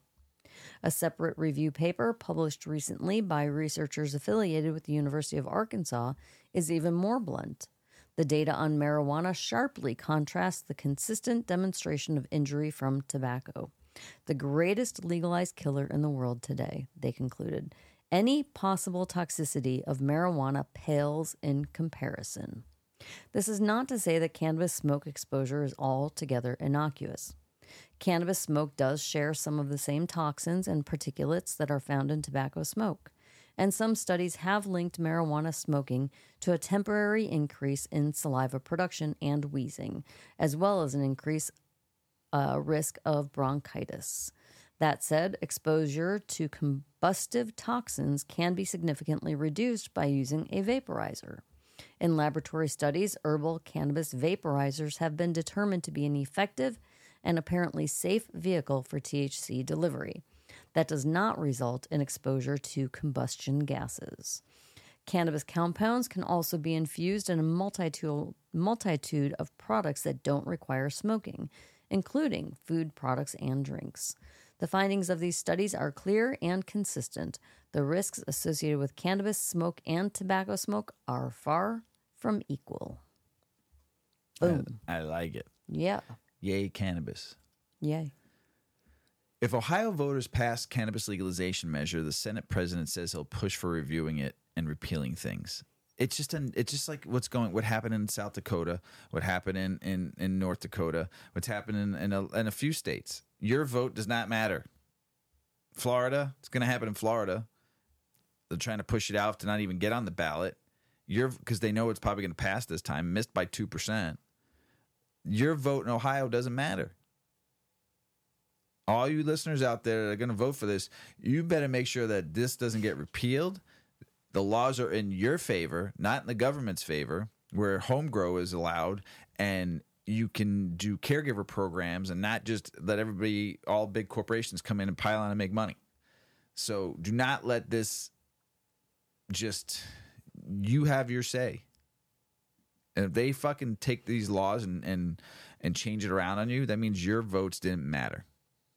A separate review paper published recently by researchers affiliated with the University of Arkansas is even more blunt. The data on marijuana sharply contrasts the consistent demonstration of injury from tobacco. The greatest legalized killer in the world today, they concluded. Any possible toxicity of marijuana pales in comparison. This is not to say that cannabis smoke exposure is altogether innocuous. Cannabis smoke does share some of the same toxins and particulates that are found in tobacco smoke, and some studies have linked marijuana smoking to a temporary increase in saliva production and wheezing, as well as an increased uh, risk of bronchitis. That said, exposure to combustive toxins can be significantly reduced by using a vaporizer. In laboratory studies, herbal cannabis vaporizers have been determined to be an effective and apparently safe vehicle for T H C delivery that does not result in exposure to combustion gases. Cannabis compounds can also be infused in a multitude, multitude of products that don't require smoking, including food products and drinks. The findings of these studies are clear and consistent. The risks associated with cannabis smoke and tobacco smoke are far from equal. Boom. I, I like it. Yeah. Yay, cannabis. Yay. If Ohio voters pass cannabis legalization measure, the Senate president says he'll push for reviewing it and repealing things. It's just an, it's just like what's going, what happened in South Dakota, what happened in, in, in North Dakota, what's happened in, in, a, in a few states. Your vote does not matter. Florida, it's going to happen in Florida. They're trying to push it out to not even get on the ballot. You're because they know it's probably going to pass this time, missed by two percent. Your vote in Ohio doesn't matter. All you listeners out there that are going to vote for this, you better make sure that this doesn't get repealed. The laws are in your favor, not in the government's favor, where home grow is allowed and you can do caregiver programs and not just let everybody, all big corporations come in and pile on and make money. So do not let this just, you have your say. And if they fucking take these laws and, and, and change it around on you, that means your votes didn't matter.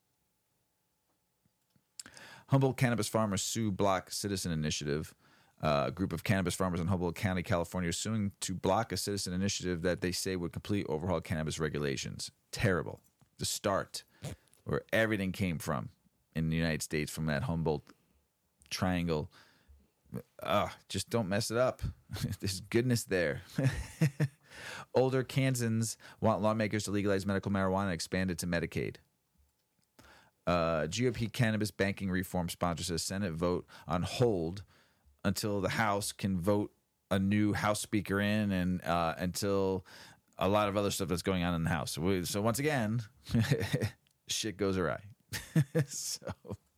Humboldt cannabis farmers sue block citizen initiative. Uh, a group of cannabis farmers in Humboldt County, California, are suing to block a citizen initiative that they say would completely overhaul cannabis regulations. Terrible. The start where everything came from in the United States, from that Humboldt triangle. Uh, just don't mess it up. There's goodness there. Older Kansans want lawmakers to legalize medical marijuana and expand it to Medicaid. Uh, G O P cannabis banking reform sponsors a Senate vote on hold until the House can vote a new House Speaker in, and uh, until a lot of other stuff that's going on in the House. So, we, so once again, shit goes awry. so,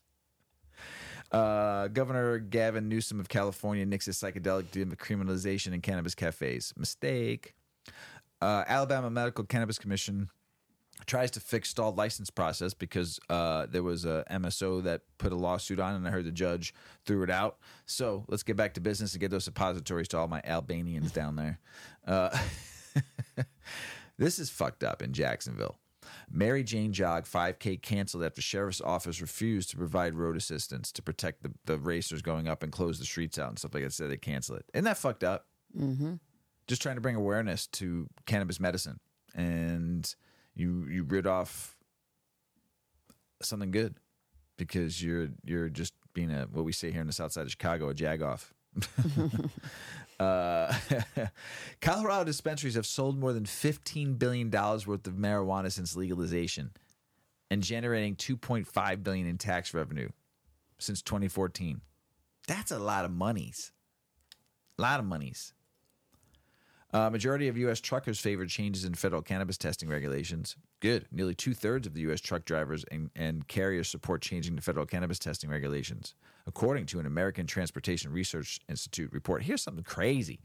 uh, Governor Gavin Newsom of California nixes psychedelic decriminalization in cannabis cafes. Mistake. Uh, Alabama Medical Cannabis Commission tries to fix stalled license process because uh, there was a M S O that put a lawsuit on, and I heard the judge threw it out. So let's get back to business and get those suppositories to all my Albanians down there. Uh, this is fucked up in Jacksonville. Mary Jane Jog five K canceled after sheriff's office refused to provide road assistance to protect the, the racers going up and close the streets out and stuff like that. So they cancel it. Isn't that fucked up? Mm-hmm. Just trying to bring awareness to cannabis medicine, and you you rid off something good because you're you're just being a, what we say here in the south side of Chicago, a jagoff. uh, Colorado dispensaries have sold more than fifteen billion dollars worth of marijuana since legalization, and generating two point five billion dollars in tax revenue since twenty fourteen. That's a lot of monies. A lot of monies. Uh, majority of U S truckers favored changes in federal cannabis testing regulations. Good. Nearly two-thirds of the U S truck drivers and, and carriers support changing the federal cannabis testing regulations, according to an American Transportation Research Institute report. Here's something crazy.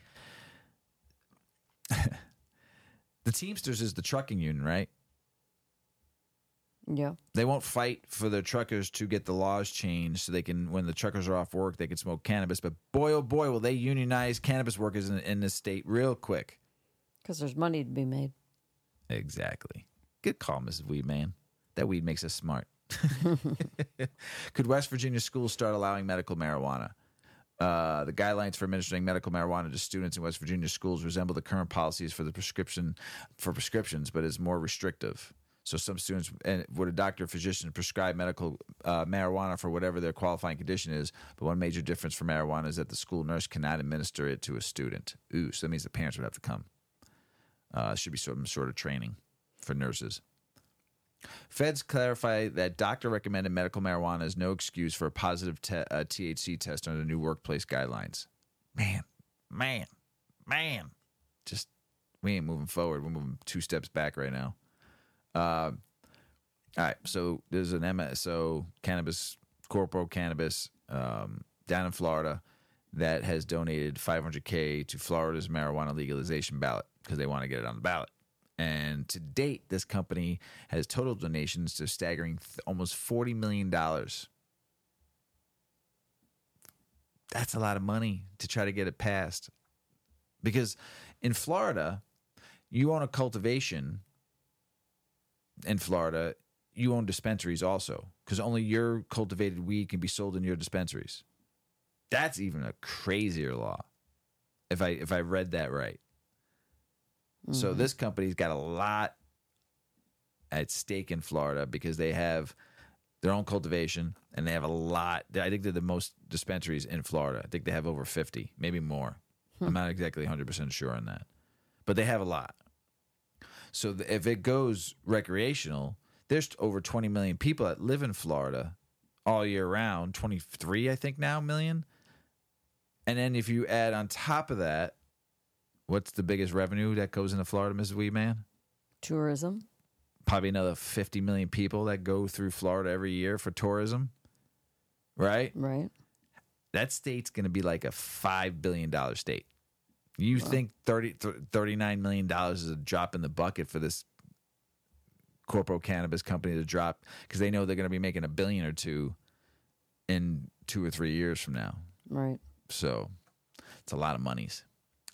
The Teamsters is the trucking union, right? Yeah. They won't fight for their truckers to get the laws changed so they can, when the truckers are off work, they can smoke cannabis. But boy, oh boy, will they unionize cannabis workers in, in this state real quick. Because there's money to be made. Exactly. Good call, Missus Weed Man. That weed makes us smart. Could West Virginia schools start allowing medical marijuana? Uh, the guidelines for administering medical marijuana to students in West Virginia schools resemble the current policies for the prescription for prescriptions, but is more restrictive. So some students, and would a doctor or physician prescribe medical uh, marijuana for whatever their qualifying condition is, but one major difference for marijuana is that the school nurse cannot administer it to a student. Ooh, so that means the parents would have to come. Uh, should be some sort of training for nurses. Feds clarify that doctor-recommended medical marijuana is no excuse for a positive te- uh, T H C test under the new workplace guidelines. Man, man, man. Just, we ain't moving forward. We're moving two steps back right now. Uh, all right, so there's an M S O, Cannabis, Corpo Cannabis, um, down in Florida that has donated five hundred K to Florida's marijuana legalization ballot because they want to get it on the ballot. And to date, this company has total donations to staggering th- almost forty million dollars. That's a lot of money to try to get it passed. Because in Florida, you own a cultivation. In Florida, you own dispensaries also, because only your cultivated weed can be sold in your dispensaries. That's even a crazier law, if I if I read that right. Mm-hmm. So this company's got a lot at stake in Florida because they have their own cultivation and they have a lot. I think they're the most dispensaries in Florida. I think they have over fifty, maybe more. Hmm. I'm not exactly one hundred percent sure on that, but they have a lot. So if it goes recreational, there's over twenty million people that live in Florida all year round, twenty-three, I think now, million. And then if you add on top of that, what's the biggest revenue that goes into Florida, Missus Weedman? Tourism. Probably another fifty million people that go through Florida every year for tourism, right? Right. That state's going to be like a five billion dollars state. You wow. think thirty, thirty-nine million dollars is a drop in the bucket for this Corpo Cannabis company to drop because they know they're going to be making a billion or two in two or three years from now. Right. So it's a lot of monies.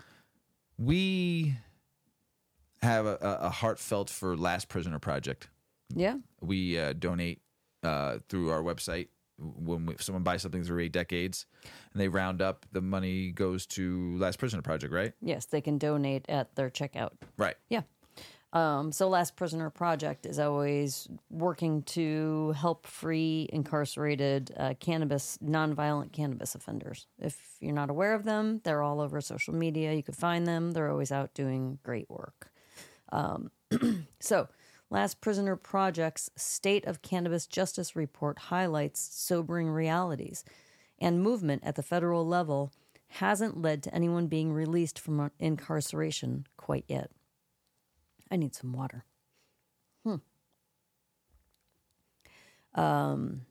We have a, a heartfelt for Last Prisoner Project. Yeah. We uh, donate uh, through our website. When we, someone buys something through eight decades and they round up, the money goes to Last Prisoner Project, right? Yes, they can donate at their checkout. Right. Yeah. Um, so Last Prisoner Project is always working to help free incarcerated uh, cannabis, nonviolent cannabis offenders. If you're not aware of them, they're all over social media. You can find them. They're always out doing great work. Um, so Last Prisoner Project's State of Cannabis Justice Report highlights sobering realities, and movement at the federal level hasn't led to anyone being released from incarceration quite yet. I need some water. Hmm. Um,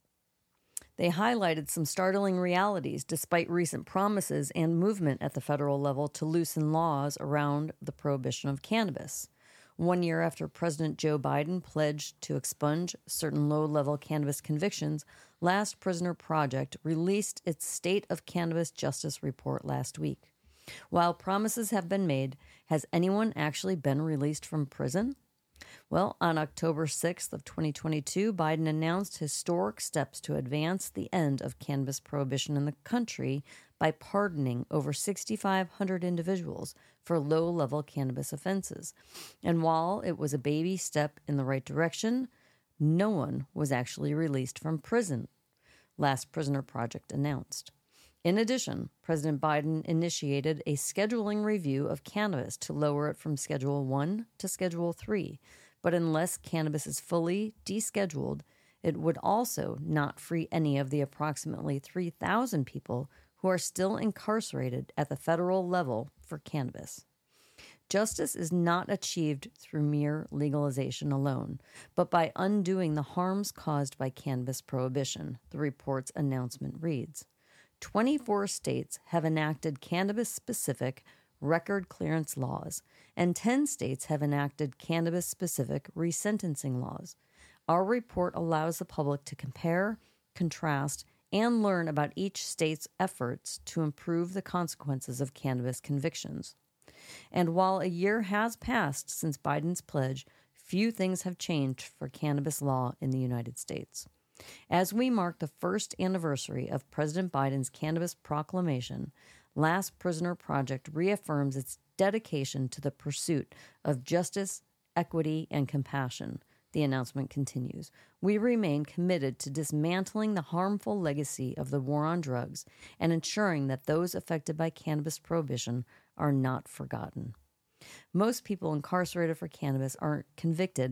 they highlighted some startling realities despite recent promises and movement at the federal level to loosen laws around the prohibition of cannabis. One year after President Joe Biden pledged to expunge certain low-level cannabis convictions, Last Prisoner Project released its State of Cannabis Justice Report last week. While promises have been made, has anyone actually been released from prison? Well, on October sixth of twenty twenty-two, Biden announced historic steps to advance the end of cannabis prohibition in the country by pardoning over six thousand five hundred individuals for low-level cannabis offenses. And while it was a baby step in the right direction, no one was actually released from prison, Last Prisoner Project announced. In addition, President Biden initiated a scheduling review of cannabis to lower it from Schedule one to Schedule three, but unless cannabis is fully descheduled, it would also not free any of the approximately three thousand people who are still incarcerated at the federal level for cannabis. Justice is not achieved through mere legalization alone, but by undoing the harms caused by cannabis prohibition, the report's announcement reads. twenty-four states have enacted cannabis-specific record clearance laws, and ten states have enacted cannabis-specific resentencing laws. Our report allows the public to compare, contrast, and learn about each state's efforts to improve the consequences of cannabis convictions. And while a year has passed since Biden's pledge, few things have changed for cannabis law in the United States. As we mark the first anniversary of President Biden's cannabis proclamation, Last Prisoner Project reaffirms its dedication to the pursuit of justice, equity, and compassion. The announcement continues. We remain committed to dismantling the harmful legacy of the war on drugs and ensuring that those affected by cannabis prohibition are not forgotten. Most people incarcerated for cannabis are convicted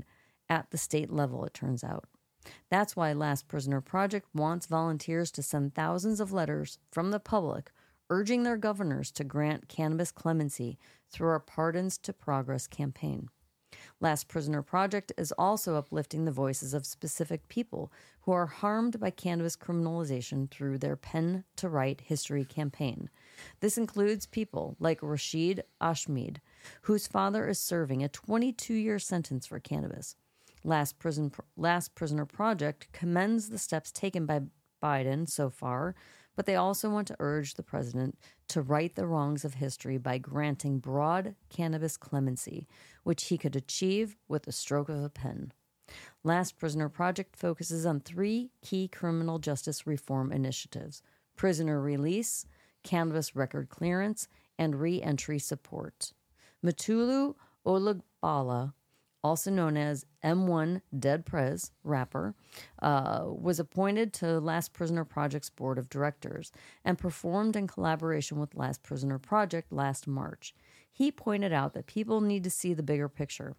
at the state level, it turns out. That's why Last Prisoner Project wants volunteers to send thousands of letters from the public urging their governors to grant cannabis clemency through our Pardons to Progress campaign. Last Prisoner Project is also uplifting the voices of specific people who are harmed by cannabis criminalization through their Pen to Right History campaign. This includes people like Rashid Ashmead, whose father is serving a twenty-two-year sentence for cannabis. Last, Prison, Last Prisoner Project commends the steps taken by Biden so far, but they also want to urge the president to right the wrongs of history by granting broad cannabis clemency, which he could achieve with the stroke of a pen. Last Prisoner Project focuses on three key criminal justice reform initiatives: prisoner release, cannabis record clearance, and re-entry support. Mutulu Olugbala, also known as M one Dead Prez, rapper, uh, was appointed to Last Prisoner Project's board of directors and performed in collaboration with Last Prisoner Project last March. He pointed out that people need to see the bigger picture.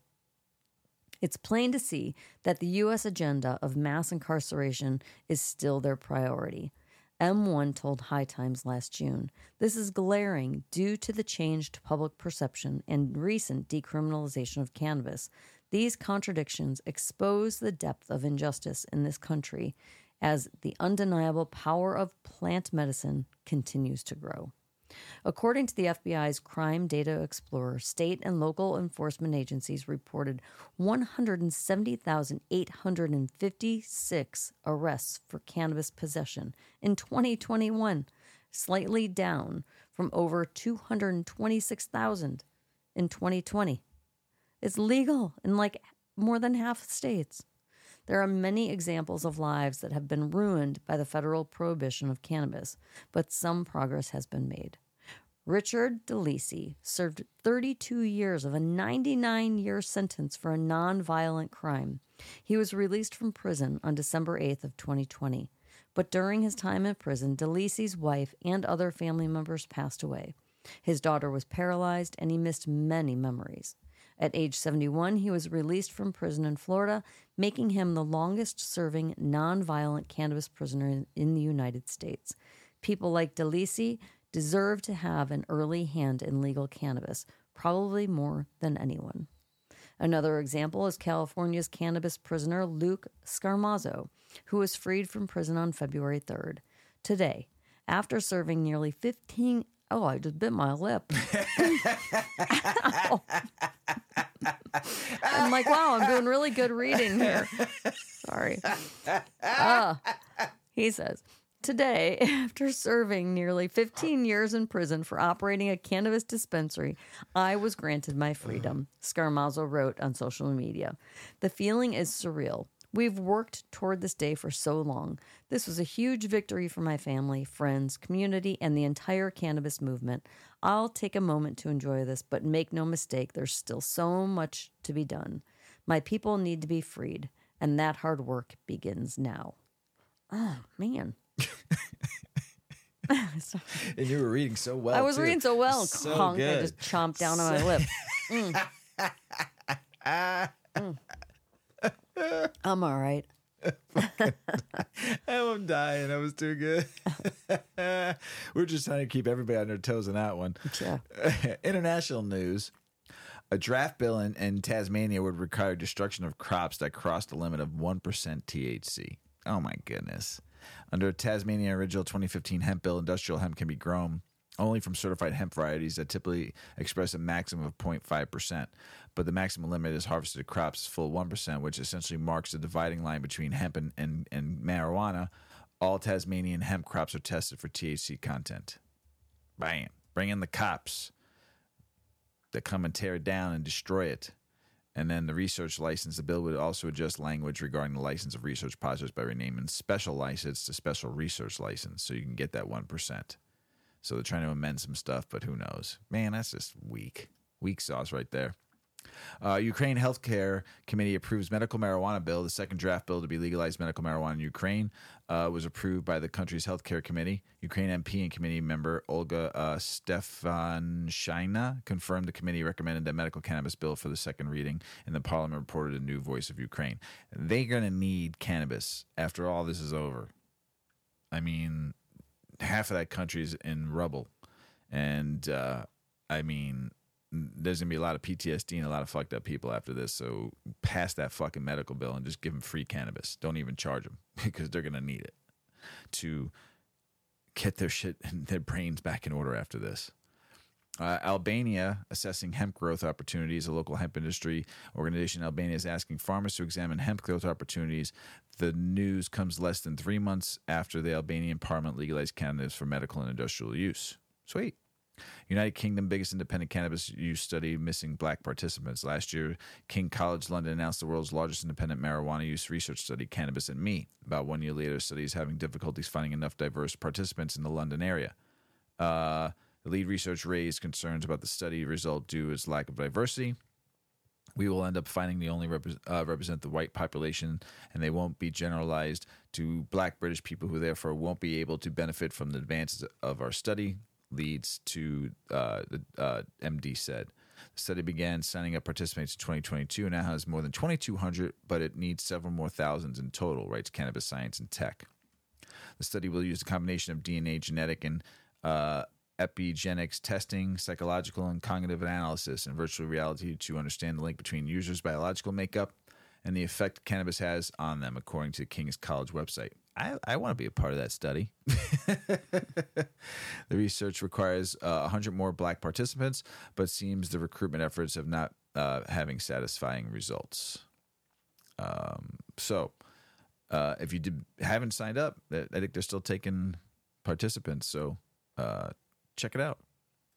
It's plain to see that the U S agenda of mass incarceration is still their priority. M one told High Times last June, "This is glaring due to the changed public perception and recent decriminalization of cannabis. These contradictions expose the depth of injustice in this country as the undeniable power of plant medicine continues to grow." According to the F B I's Crime Data Explorer, state and local enforcement agencies reported one hundred seventy thousand eight hundred fifty-six arrests for cannabis possession in twenty twenty-one, slightly down from over two hundred twenty-six thousand in twenty twenty. It's legal in like more than half the states. There are many examples of lives that have been ruined by the federal prohibition of cannabis, but some progress has been made. Richard DeLisi served thirty-two years of a ninety-nine-year sentence for a nonviolent crime. He was released from prison on December eighth of twenty twenty. But during his time in prison, DeLisi's wife and other family members passed away. His daughter was paralyzed, and he missed many memories. At age seventy-one, he was released from prison in Florida, making him the longest-serving nonviolent cannabis prisoner in the United States. People like DeLisi deserve to have an early hand in legal cannabis, probably more than anyone. Another example is California's cannabis prisoner Luke Scarmazzo, who was freed from prison on February third. Today, after serving nearly fifteen... Oh, I just bit my lip. I'm like, wow, I'm doing really good reading here. Sorry. Uh, he says, today, after serving nearly fifteen years in prison for operating a cannabis dispensary, I was granted my freedom, Scarmazzo wrote on social media. The feeling is surreal. We've worked toward this day for so long. This was a huge victory for my family, friends, community, and the entire cannabis movement. I'll take a moment to enjoy this, but make no mistake, there's still so much to be done. My people need to be freed, and that hard work begins now. Oh, man. And you were reading so well, I was too. reading so well. So Conk, good. I just chomped down so- on my lip. Mm. mm. I'm all right. I'm dying. That was too good. We're just trying to keep everybody on their toes on that one. Yeah. International news. A draft bill in, in Tasmania would require destruction of crops that cross the limit of one percent T H C. Oh, my goodness. Under Tasmania original twenty fifteen hemp bill, industrial hemp can be grown only from certified hemp varieties that typically express a maximum of zero point five percent. But the maximum limit is harvested crops full one percent, which essentially marks the dividing line between hemp and, and, and marijuana. All Tasmanian hemp crops are tested for T H C content. Bam. Bring in the cops that come and tear it down and destroy it. And then the research license, the bill would also adjust language regarding the license of research projects by renaming special license to special research license so you can get that one percent. So they're trying to amend some stuff, but who knows? Man, that's just weak. Weak sauce right there. Uh, Ukraine Healthcare Committee approves medical marijuana bill. The second draft bill to be legalized medical marijuana in Ukraine uh, was approved by the country's healthcare committee. Ukraine M P and committee member Olga uh, Stefanshina confirmed the committee recommended that medical cannabis bill for the second reading, and the parliament reported a new voice of Ukraine. They're going to need cannabis after all this is over. I mean, half of that country's in rubble. And, uh, I mean... there's going to be a lot of P T S D and a lot of fucked up people after this. So pass that fucking medical bill and just give them free cannabis. Don't even charge them because they're going to need it to get their shit and their brains back in order after this. Uh, Albania assessing hemp growth opportunities. A local hemp industry organization in Albania is asking farmers to examine hemp growth opportunities. The news comes less than three months after the Albanian parliament legalized cannabis for medical and industrial use. Sweet. United Kingdom biggest independent cannabis use study missing black participants. Last year, King College London announced the world's largest independent marijuana use research study, Cannabis and Me. About one year later, the study is having difficulties finding enough diverse participants in the London area. Uh, the lead research raised concerns about the study result due to its lack of diversity. We will end up finding the only rep- uh, represent the white population, and they won't be generalized to black British people who therefore won't be able to benefit from the advances of our study. Leads to uh, the uh, M D said. The study began signing up participants in twenty twenty-two and now has more than twenty-two hundred, but it needs several more thousands in total, writes Cannabis Science and Tech. The study will use a combination of D N A genetic and uh, epigenetics testing, psychological and cognitive analysis, and virtual reality to understand the link between users' biological makeup and the effect cannabis has on them, according to the King's College website. I, I want to be a part of that study. The research requires uh, one hundred more black participants, but seems the recruitment efforts have not uh, having satisfying results. Um, so uh, if you did, haven't signed up, I think they're still taking participants. So uh, check it out.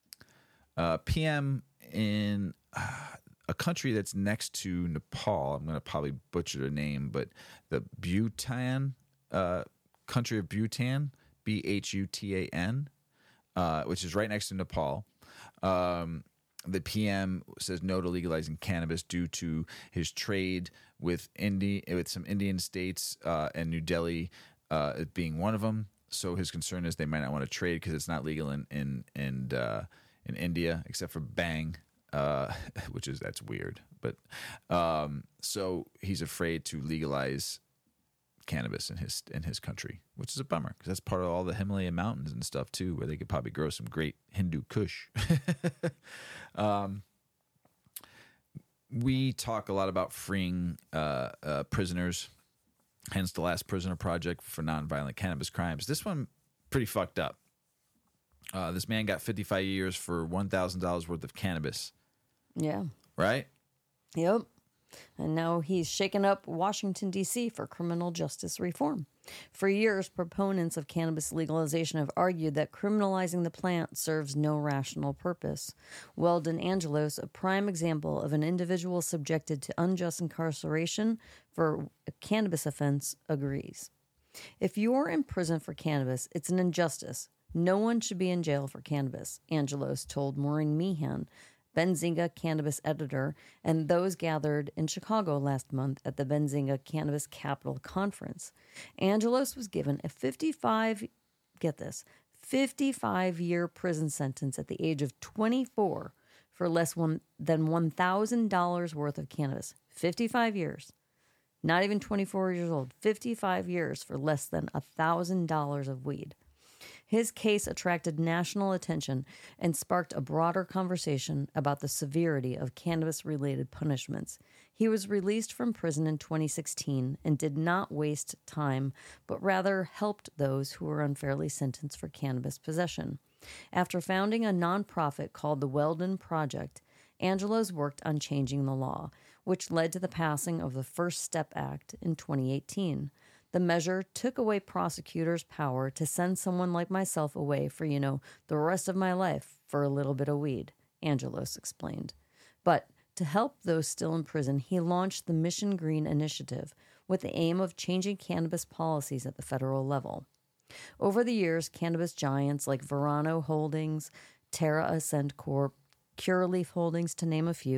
Uh, P M in uh, a country that's next to Nepal. I'm going to probably butcher the name, but the Bhutan uh, country of Bhutan, B H U T A N, uh, which is right next to Nepal. Um, the P M says no to legalizing cannabis due to his trade with Indi- with some Indian states uh, and New Delhi uh, being one of them. So his concern is they might not want to trade because it's not legal in in in, uh, in India, except for Bang, uh, which is that's weird. But um, so he's afraid to legalize cannabis in his in his country, which is a bummer because that's part of all the Himalayan mountains and stuff too, where they could probably grow some great Hindu Kush. um, we talk a lot about freeing uh, uh, prisoners, hence the Last Prisoner Project for nonviolent cannabis crimes. This one pretty fucked up. Uh, this man got fifty-five years for one thousand dollars worth of cannabis. Yeah. Right? Yep. And now he's shaken up Washington, D C for criminal justice reform. For years, proponents of cannabis legalization have argued that criminalizing the plant serves no rational purpose. Weldon Angelos, a prime example of an individual subjected to unjust incarceration for a cannabis offense, agrees. If you're in prison for cannabis, it's an injustice. No one should be in jail for cannabis, Angelos told Maureen Meehan, Benzinga cannabis editor, and those gathered in Chicago last month at the Benzinga Cannabis Capital Conference. Angelos was given a fifty-five, get this, fifty-five-year prison sentence at the age of twenty-four for less one, than one thousand dollars worth of cannabis. fifty-five years. Not even twenty-four years old. fifty-five years for less than one thousand dollars of weed. His case attracted national attention and sparked a broader conversation about the severity of cannabis-related punishments. He was released from prison in twenty sixteen and did not waste time, but rather helped those who were unfairly sentenced for cannabis possession. After founding a nonprofit called the Weldon Project, Angelos worked on changing the law, which led to the passing of the First Step Act in twenty eighteen. The measure took away prosecutors' power to send someone like myself away for, you know, the rest of my life for a little bit of weed, Angelos explained. But to help those still in prison, he launched the Mission Green Initiative with the aim of changing cannabis policies at the federal level. Over the years, cannabis giants like Verano Holdings, Terra Ascent Corp, Curaleaf Holdings, to name a few,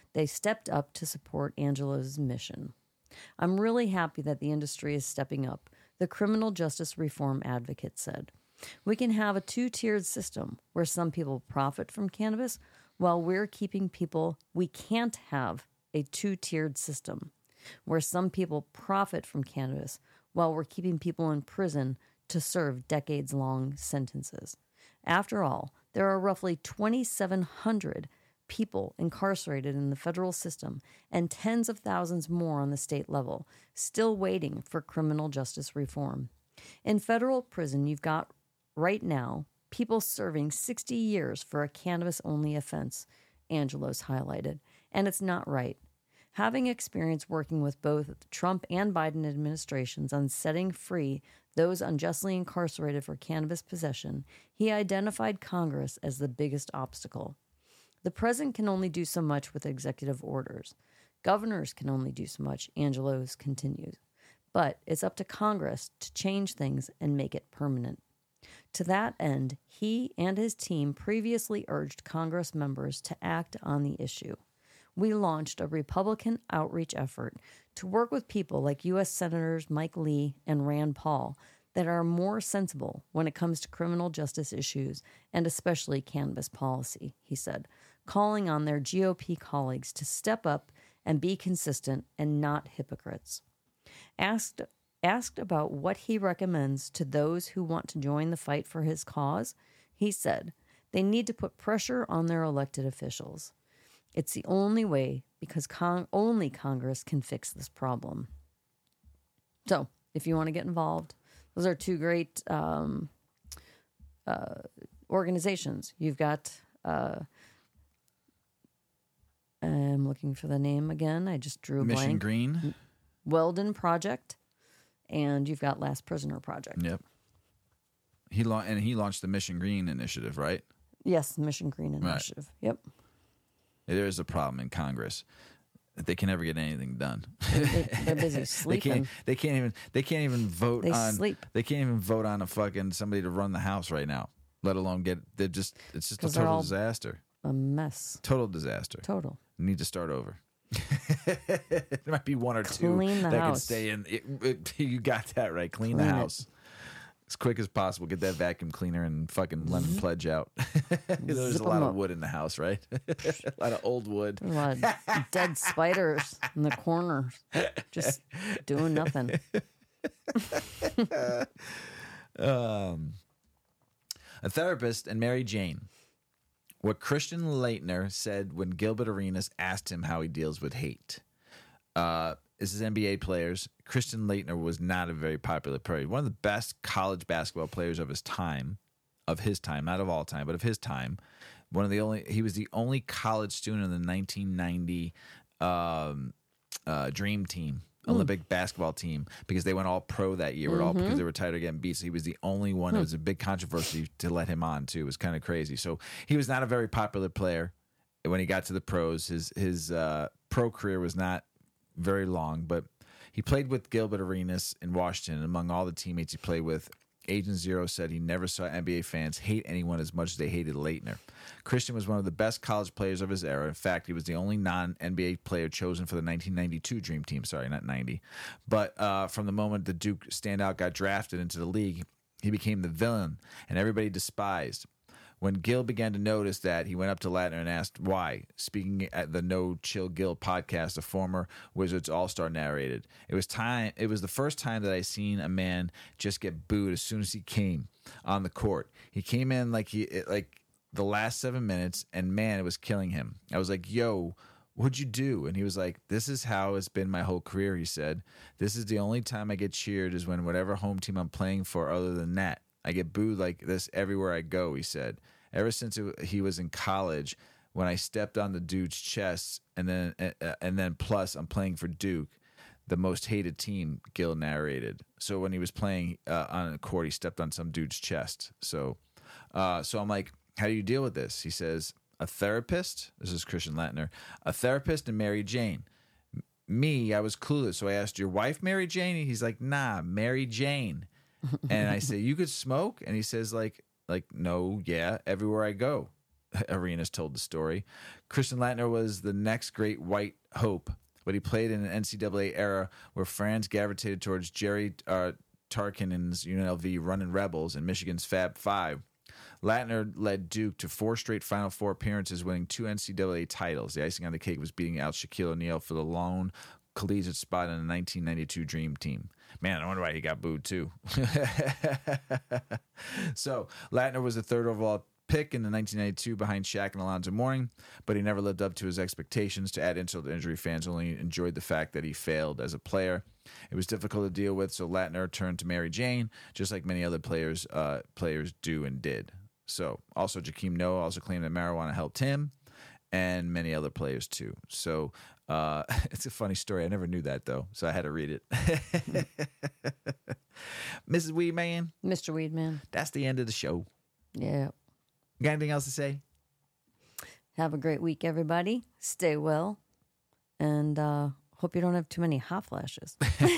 They stepped up to support Angelo's mission. I'm really happy that the industry is stepping up, the criminal justice reform advocate said. We can have a two-tiered system where some people profit from cannabis while we're keeping people. We can't have a two-tiered system where some people profit from cannabis while we're keeping people in prison to serve decades-long sentences. After all, there are roughly twenty-seven hundred people incarcerated in the federal system and tens of thousands more on the state level, still waiting for criminal justice reform. In federal prison, you've got, right now, people serving sixty years for a cannabis-only offense, Angelos highlighted, and it's not right. Having experience working with both the Trump and Biden administrations on setting free those unjustly incarcerated for cannabis possession, he identified Congress as the biggest obstacle. The president can only do so much with executive orders. Governors can only do so much, Angelos continues. But it's up to Congress to change things and make it permanent. To that end, he and his team previously urged Congress members to act on the issue. We launched a Republican outreach effort to work with people like U S Senators Mike Lee and Rand Paul that are more sensible when it comes to criminal justice issues and especially cannabis policy, he said, calling on their G O P colleagues to step up and be consistent and not hypocrites. Asked, asked about what he recommends to those who want to join the fight for his cause, he said they need to put pressure on their elected officials. It's the only way because con- only Congress can fix this problem. So, if you want to get involved, those are two great um, uh, organizations. You've got, uh, I'm looking for the name again. I just drew a Mission blank. Green. Weldon Project, and you've got Last Prisoner Project. Yep. He la- and he launched the Mission Green initiative, right? Yes, Mission Green Initiative. Right. Yep. There is a problem in Congress. They can never get anything done. They, they're busy sleeping. they can't. They can't even. They can't even vote They on. sleep. They can't even vote on a fucking somebody to run the House right now. Let alone get. They're just. It's just a 'Cause they're total all disaster. A mess. Total disaster. Total. Need to start over. There might be one or two Clean the that house. can stay in. It, it, you got that right. Clean, Clean the it. house as quick as possible. Get that vacuum cleaner and fucking lemon pledge out. There's Zip a lot 'em of up. wood in the house, right? A lot of old wood. A lot of dead spiders in the corner, just doing nothing. Um, a therapist and Mary Jane. What Christian Leitner said when Gilbert Arenas asked him how he deals with hate. Uh, this is N B A players. Christian Leitner was not a very popular player. One of the best college basketball players of his time, of his time, not of all time, but of his time. One of the only, he was the only college student in the nineteen ninety um, uh, Dream Team. Olympic basketball team because they went all pro that year, mm-hmm. all because they were tired of getting beat. So he was the only one. It was a big controversy to let him on too. It was kind of crazy. So he was not a very popular player when he got to the pros. His his uh, pro career was not very long, but he played with Gilbert Arenas in Washington. Among all the teammates he played with, Agent Zero said he never saw N B A fans hate anyone as much as they hated Leitner. Christian was one of the best college players of his era. In fact, he was the only non-N B A player chosen for the nineteen ninety-two Dream Team. Sorry, not ninety. But uh, from the moment the Duke standout got drafted into the league, he became the villain, and everybody despised. When Gil began to notice that, he went up to Leitner and asked why. Speaking at the No Chill Gil podcast, a former Wizards All-Star narrated, "It was time. It was the first time that I seen a man just get booed as soon as he came on the court. He came in like he like the last seven minutes, and man, it was killing him. I was like, yo, what'd you do?" And he was like, "This is how it's been my whole career," he said. "This is the only time I get cheered is when whatever home team I'm playing for, other than that, I get booed like this everywhere I go," he said. "Ever since it, he was in college, when I stepped on the dude's chest, and then uh, and then plus I'm playing for Duke, the most hated team," Gil narrated. So when he was playing uh, on the court, he stepped on some dude's chest. So, uh, so I'm like, "How do you deal with this?" He says, "A therapist." This is Christian Leitner. "A therapist and Mary Jane. Me, I was clueless, so I asked, 'Your wife, Mary Jane?' He's like, 'Nah, Mary Jane.' And I say, 'You could smoke?' And he says, like, like, 'No, yeah, everywhere I go.' arenas told the story. Christian Laettner was the next great white hope, but he played in an N C double A era where fans gravitated towards Jerry uh, Tarkanen's U N L V Runnin' Rebels and Michigan's Fab Five. Laettner led Duke to four straight Final Four appearances, winning two N C double A titles. The icing on the cake was beating out Shaquille O'Neal for the lone collegiate spot in the nineteen ninety-two Dream Team. Man, I wonder why he got booed too. So, Laettner was the third overall pick in the nineteen ninety-two behind Shaq and Alonzo Mourning, but he never lived up to his expectations. To add insult to injury, fans only enjoyed the fact that he failed as a player. It was difficult to deal with, so Laettner turned to Mary Jane, just like many other players uh, players do and did. So, also Joakim Noah also claimed that marijuana helped him, and many other players too. So, uh, it's a funny story. I never knew that, though, so I had to read it. Missus Weedman. Mister Weedman. That's the end of the show. Yeah. You got anything else to say? Have a great week, everybody. Stay well. And uh, hope you don't have too many hot flashes.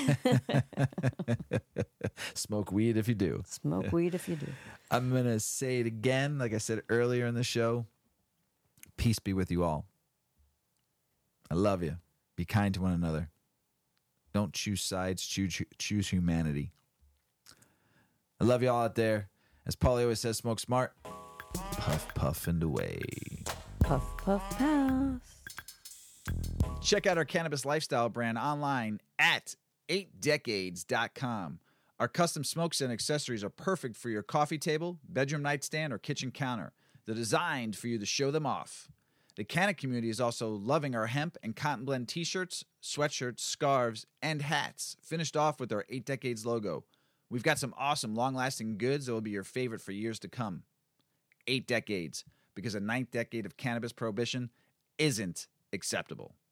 Smoke weed if you do. Smoke weed if you do. I'm going to say it again, like I said earlier in the show. Peace be with you all. I love you. Be kind to one another. Don't choose sides. Choose, choose humanity. I love you all out there. As Paulie always says, smoke smart. Puff, puff, and away. Puff, puff, pass. Check out our cannabis lifestyle brand online at eight decades dot com. Our custom smokes and accessories are perfect for your coffee table, bedroom nightstand, or kitchen counter. They're designed for you to show them off. The Canna community is also loving our hemp and cotton blend t-shirts, sweatshirts, scarves, and hats, finished off with our eight decades logo. We've got some awesome, long-lasting goods that will be your favorite for years to come. Eight decades, because a ninth decade of cannabis prohibition isn't acceptable.